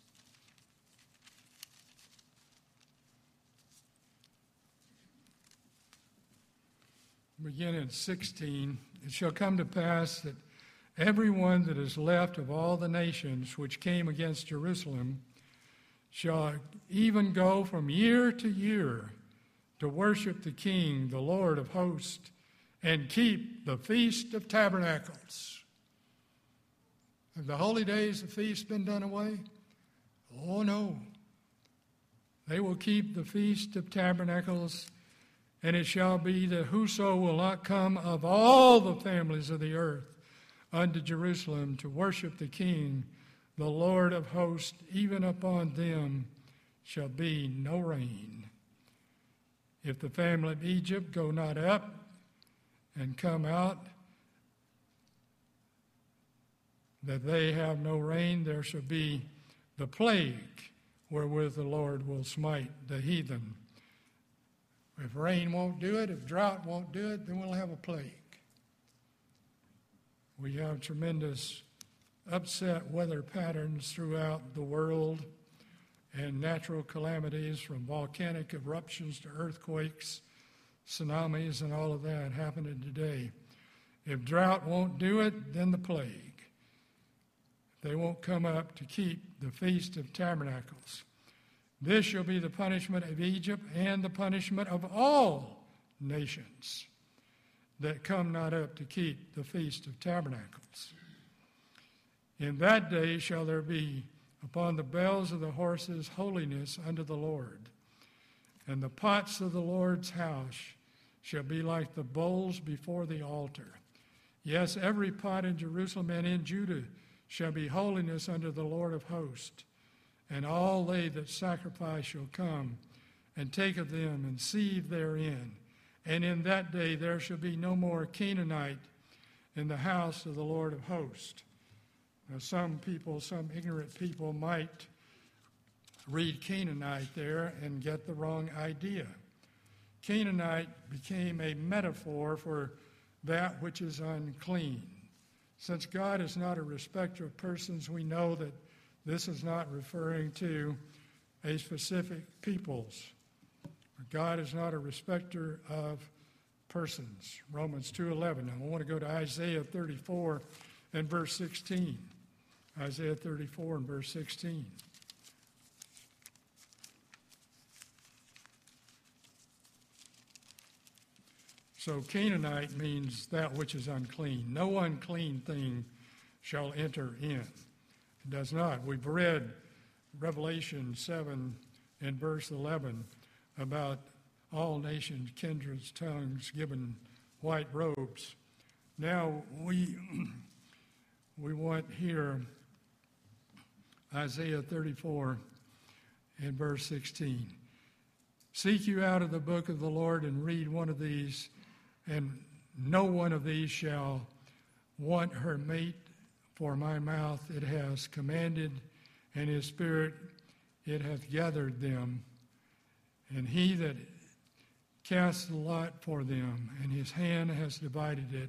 begin at sixteen, it shall come to pass that everyone that is left of all the nations which came against Jerusalem shall even go from year to year to worship the King, the Lord of hosts, and keep the Feast of Tabernacles. Have the holy days of feast been done away? Oh, no. They will keep the Feast of Tabernacles, and it shall be that whoso will not come of all the families of the earth unto Jerusalem to worship the King, the Lord of hosts, even upon them shall be no rain. If the family of Egypt go not up and come out, that they have no rain, there shall be the plague wherewith the Lord will smite the heathen. If rain won't do it, if drought won't do it, then we'll have a plague. We have tremendous upset weather patterns throughout the world and natural calamities from volcanic eruptions to earthquakes, tsunamis, and all of that happening today. If drought won't do it, then the plague. They won't come up to keep the Feast of Tabernacles. This shall be the punishment of Egypt and the punishment of all nations that come not up to keep the Feast of Tabernacles. In that day shall there be upon the bells of the horses holiness unto the Lord, and the pots of the Lord's house shall be like the bowls before the altar. Yes, every pot in Jerusalem and in Judah shall be holiness unto the Lord of hosts, and all they that sacrifice shall come and take of them and seethe therein. And in that day there shall be no more Canaanite in the house of the Lord of hosts. Now, some people, some ignorant people might read Canaanite there and get the wrong idea. Canaanite became a metaphor for that which is unclean. Since God is not a respecter of persons, we know that this is not referring to a specific peoples. God is not a respecter of persons. Romans two eleven. Now I want to go to Isaiah thirty-four and verse sixteen. Isaiah thirty-four and verse sixteen. So Canaanite means that which is unclean. No unclean thing shall enter in. It does not. We've read Revelation seven and verse eleven about all nations, kindreds, tongues, given white robes. Now we we want here Isaiah thirty-four and verse sixteen. Seek you out of the book of the Lord and read one of these, and no one of these shall want her mate, for my mouth it has commanded, and his spirit it hath gathered them. And he that cast the lot for them, and his hand has divided it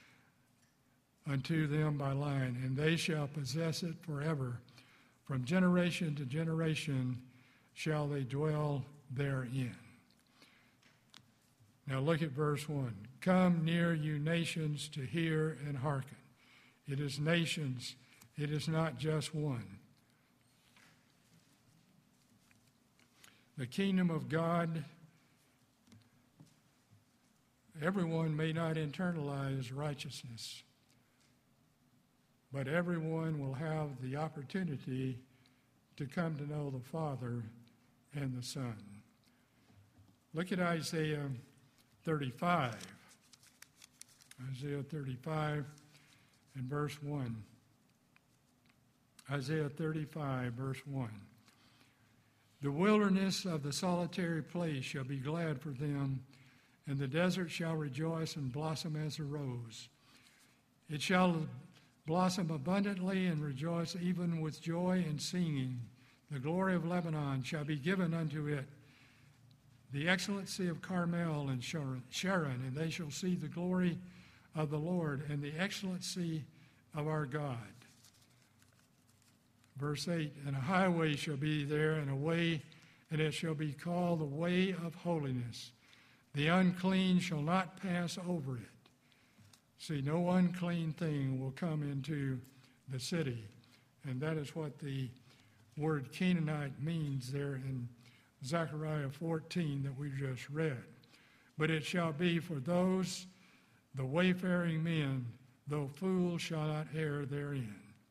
unto them by line, and they shall possess it forever. From generation to generation shall they dwell therein. Now look at verse one. Come near, you nations, to hear and hearken. It is nations, it is not just one. The kingdom of God, everyone may not internalize righteousness, but everyone will have the opportunity to come to know the Father and the Son. Look at Isaiah thirty-five. Isaiah thirty-five and verse one. Isaiah thirty-five, verse one. The wilderness of the solitary place shall be glad for them, and the desert shall rejoice and blossom as a rose. It shall blossom abundantly and rejoice even with joy and singing. The glory of Lebanon shall be given unto it, the excellency of Carmel and Sharon, and they shall see the glory of the Lord and the excellency of our God. Verse eight, and a highway shall be there, and a way, and it shall be called the way of holiness. The unclean shall not pass over it. See, no unclean thing will come into the city. And that is what the word Canaanite means there in Zechariah fourteen that we just read. But it shall be for those, the wayfaring men, though fools shall not err therein.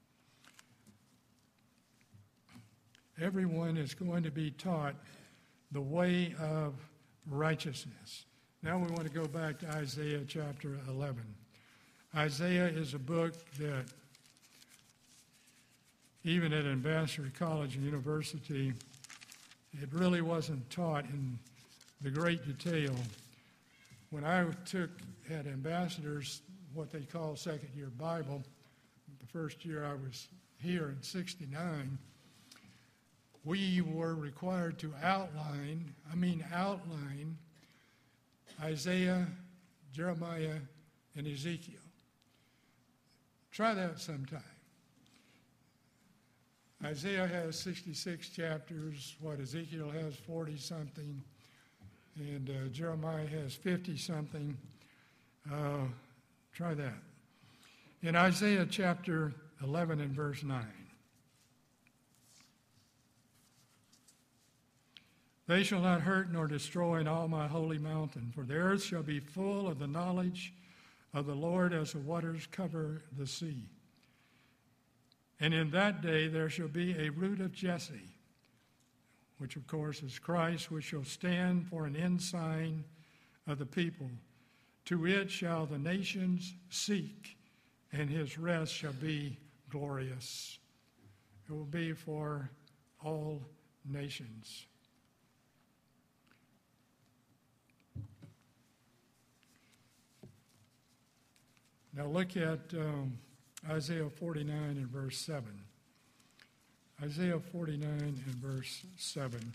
Everyone is going to be taught the way of righteousness. Now we want to go back to Isaiah chapter eleven. Isaiah is a book that even at Ambassador College and University, it really wasn't taught in the great detail. When I took at Ambassadors what they call second year Bible, the first year I was here in sixty-nine, we were required to outline, I mean outline, Isaiah, Jeremiah, and Ezekiel. Try that sometime. Isaiah has sixty-six chapters. What, Ezekiel has forty-something. And uh, Jeremiah has fifty-something. Uh, try that. In Isaiah chapter eleven and verse nine. They shall not hurt nor destroy in all my holy mountain, for the earth shall be full of the knowledge of the Lord as the waters cover the sea. And in that day there shall be a root of Jesse, which of course is Christ, which shall stand for an ensign of the people. To it shall the nations seek, and his rest shall be glorious. It will be for all nations. Now look at um, Isaiah forty-nine and verse seven. Isaiah forty-nine and verse seven.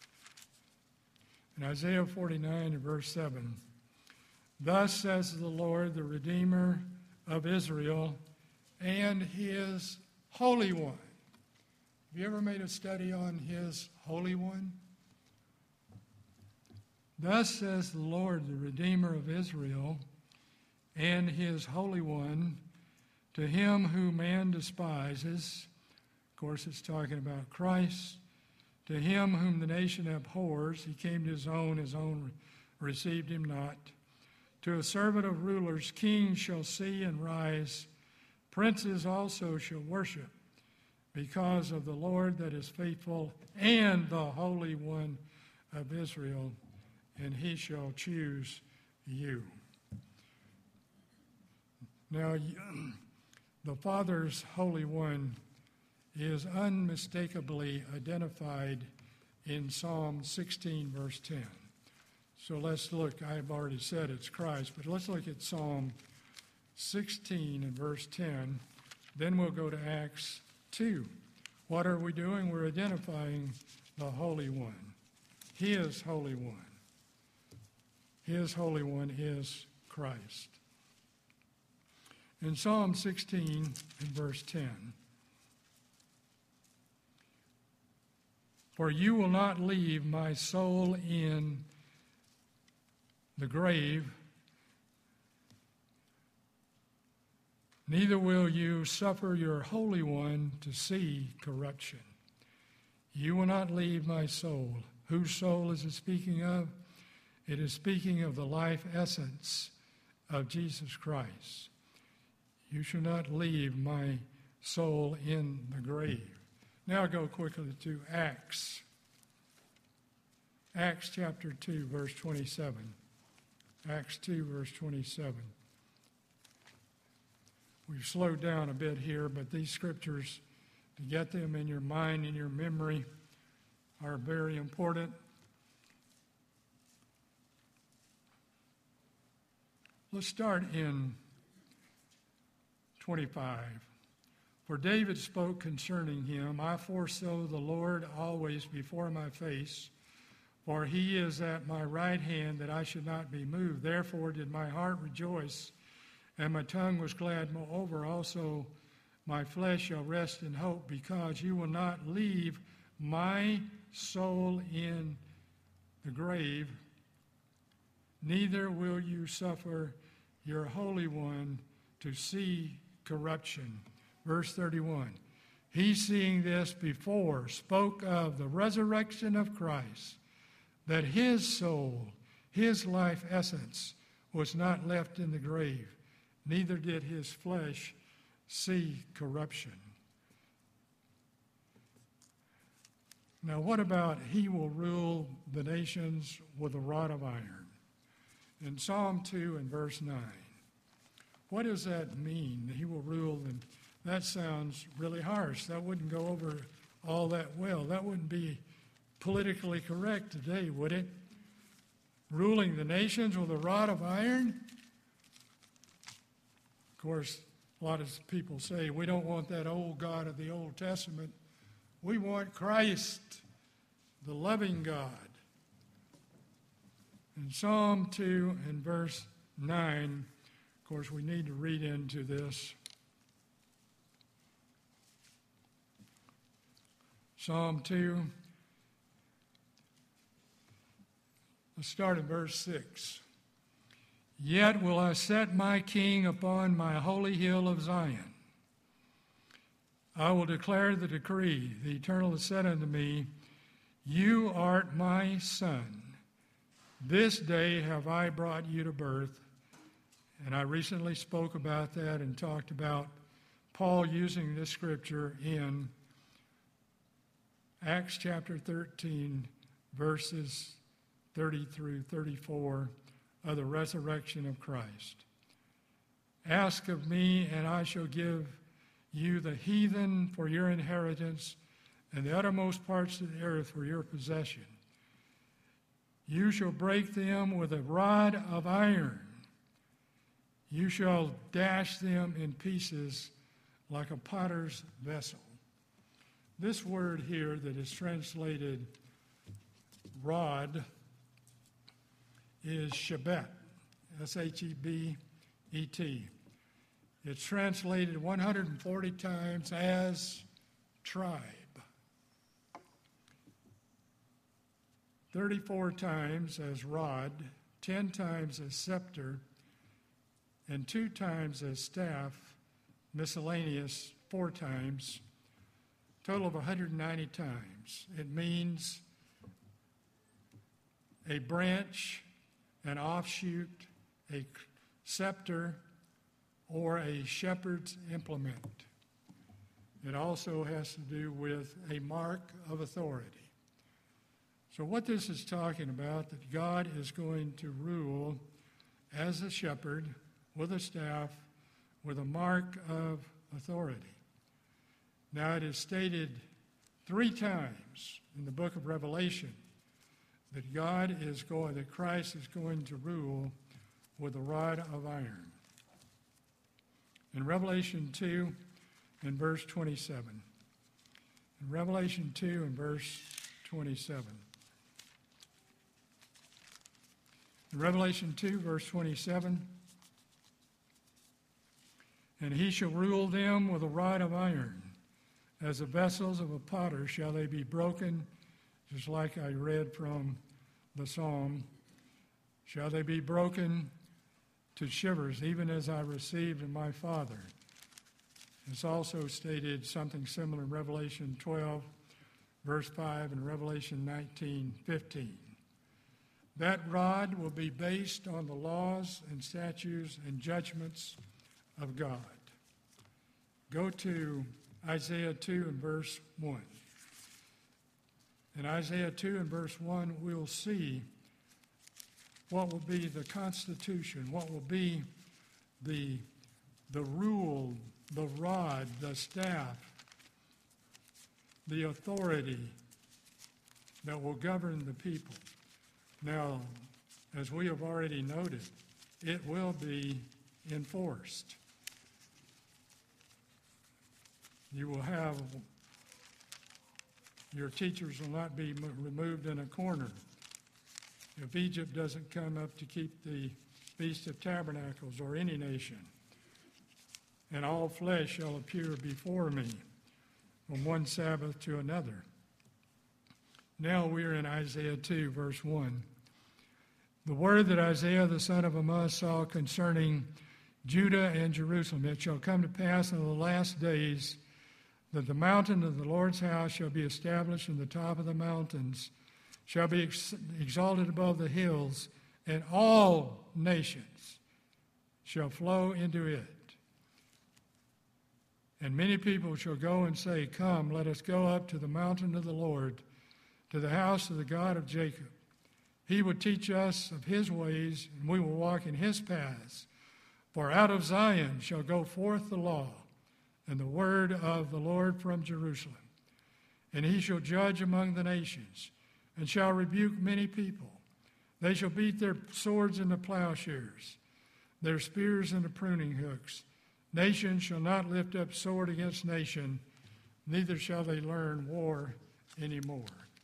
In Isaiah forty-nine and verse seven, thus says the Lord, the Redeemer of Israel, and his Holy One. Have you ever made a study on his Holy One? Thus says the Lord, the Redeemer of Israel, and his Holy One, to him whom man despises. Of course, it's talking about Christ. To him whom the nation abhors, he came to his own, his own received him not. To a servant of rulers, kings shall see and rise. Princes also shall worship, because of the Lord that is faithful and the Holy One of Israel, and he shall choose you. Now, the Father's Holy One is unmistakably identified in Psalm sixteen, verse ten. So let's look. I've already said it's Christ, but let's look at Psalm sixteen and verse ten. Then we'll go to Acts two. What are we doing? We're identifying the Holy One. His Holy One. His Holy One is Christ. In Psalm sixteen and verse ten, for you will not leave my soul in the grave, neither will you suffer your Holy One to see corruption. You will not leave my soul. Whose soul is it speaking of? It is speaking of the life essence of Jesus Christ. You shall not leave my soul in the grave. Now go quickly to Acts. Acts chapter two, verse twenty-seven. Acts two, verse twenty-seven. We've slowed down a bit here, but these scriptures, to get them in your mind and your memory, are very important. Let's start in twenty-five. For David spoke concerning him, I foresaw the Lord always before my face, for he is at my right hand, that I should not be moved. Therefore did my heart rejoice, and my tongue was glad. Moreover, also my flesh shall rest in hope, because you will not leave my soul in the grave, neither will you suffer your Holy One to see corruption. Verse thirty-one, he, seeing this before, spoke of the resurrection of Christ, that his soul, his life essence, was not left in the grave, neither did his flesh see corruption. Now, what about he will rule the nations with a rod of iron? In Psalm two and verse nine, what does that mean? He will rule, and that sounds really harsh. That wouldn't go over all that well. That wouldn't be politically correct today, would it? Ruling the nations with a rod of iron? Of course, a lot of people say, we don't want that old God of the Old Testament. We want Christ, the loving God. In Psalm two and verse nine, of course, we need to read into this. Psalm two. Let's start at verse six. Yet will I set my king upon my holy hill of Zion. I will declare the decree. The Eternal has said unto me, You art my son. This day have I brought you to birth. And I recently spoke about that and talked about Paul using this scripture in Acts chapter thirteen, verses thirty through thirty-four of the resurrection of Christ. Ask of me, and I shall give you the heathen for your inheritance, and the uttermost parts of the earth for your possession. You shall break them with a rod of iron. You shall dash them in pieces like a potter's vessel. This word here that is translated rod is shebet, S H E B E T. It's translated one hundred forty times as tribe, thirty-four times as rod, ten times as scepter, and two times as staff, miscellaneous four times, total of one hundred ninety times. It means a branch, an offshoot, a scepter, or a shepherd's implement. It also has to do with a mark of authority. So what this is talking about, that God is going to rule as a shepherd with a staff, with a mark of authority. Now it is stated three times in the book of Revelation that God is going, that Christ is going to rule with a rod of iron. In Revelation two and verse twenty-seven. In Revelation two and verse twenty-seven. In Revelation two, verse twenty-seven. And he shall rule them with a rod of iron. As the vessels of a potter shall they be broken, just like I read from the psalm. Shall they be broken to shivers, even as I received in my Father. It's also stated something similar in Revelation twelve, verse five, and Revelation nineteen, fifteen. That rod will be based on the laws and statutes and judgments of God. Go to Isaiah two and verse one. In Isaiah two and verse one, we'll see what will be the constitution, what will be the, the rule, the rod, the staff, the authority that will govern the people. Now, as we have already noted, it will be enforced. You will have, your teachers will not be removed in a corner. If Egypt doesn't come up to keep the Feast of Tabernacles, or any nation, and all flesh shall appear before me from one Sabbath to another. Now we are in Isaiah two, verse one. The word that Isaiah the son of Amoz saw concerning Judah and Jerusalem. It shall come to pass in the last days that the mountain of the Lord's house shall be established in the top of the mountains, shall be ex- exalted above the hills, and all nations shall flow into it. And many people shall go and say, Come, let us go up to the mountain of the Lord, to the house of the God of Jacob. He will teach us of his ways, and we will walk in his paths. For out of Zion shall go forth the law, and the word of the Lord from Jerusalem. And he shall judge among the nations, and shall rebuke many people. They shall beat their swords into plowshares, their spears into pruning hooks. Nation shall not lift up sword against nation, neither shall they learn war anymore.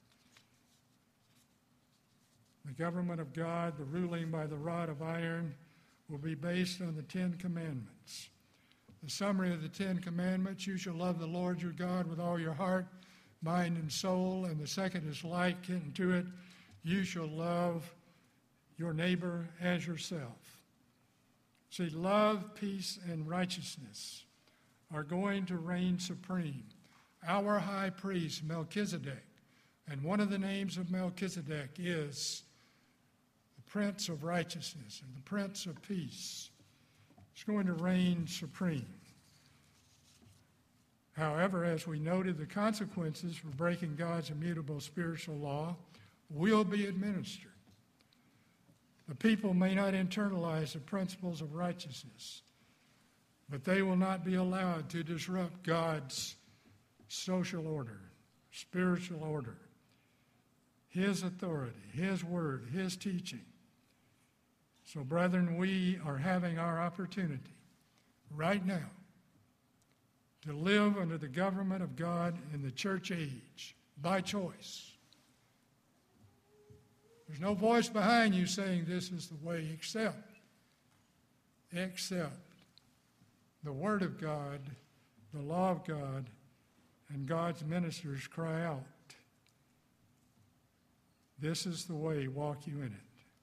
The government of God, the ruling by the rod of iron, will be based on the Ten Commandments. The summary of the Ten Commandments: you shall love the Lord your God with all your heart, mind, and soul, and the second is likened to it, you shall love your neighbor as yourself. See, love, peace, and righteousness are going to reign supreme. Our high priest, Melchizedek, and one of the names of Melchizedek is the Prince of Righteousness and the Prince of Peace. It's going to reign supreme. However, as we noted, the consequences for breaking God's immutable spiritual law will be administered. The people may not internalize the principles of righteousness, but they will not be allowed to disrupt God's social order, spiritual order, His authority, His word, His teaching. So, brethren, we are having our opportunity right now to live under the government of God in the church age by choice. There's no voice behind you saying this is the way, except, except the Word of God, the law of God, and God's ministers cry out, this is the way, walk you in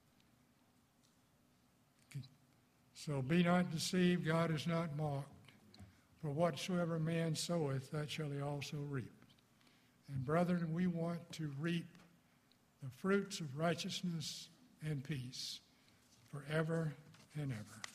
it. So be not deceived, God is not mocked. For whatsoever man soweth, that shall he also reap. And brethren, we want to reap the fruits of righteousness and peace forever and ever.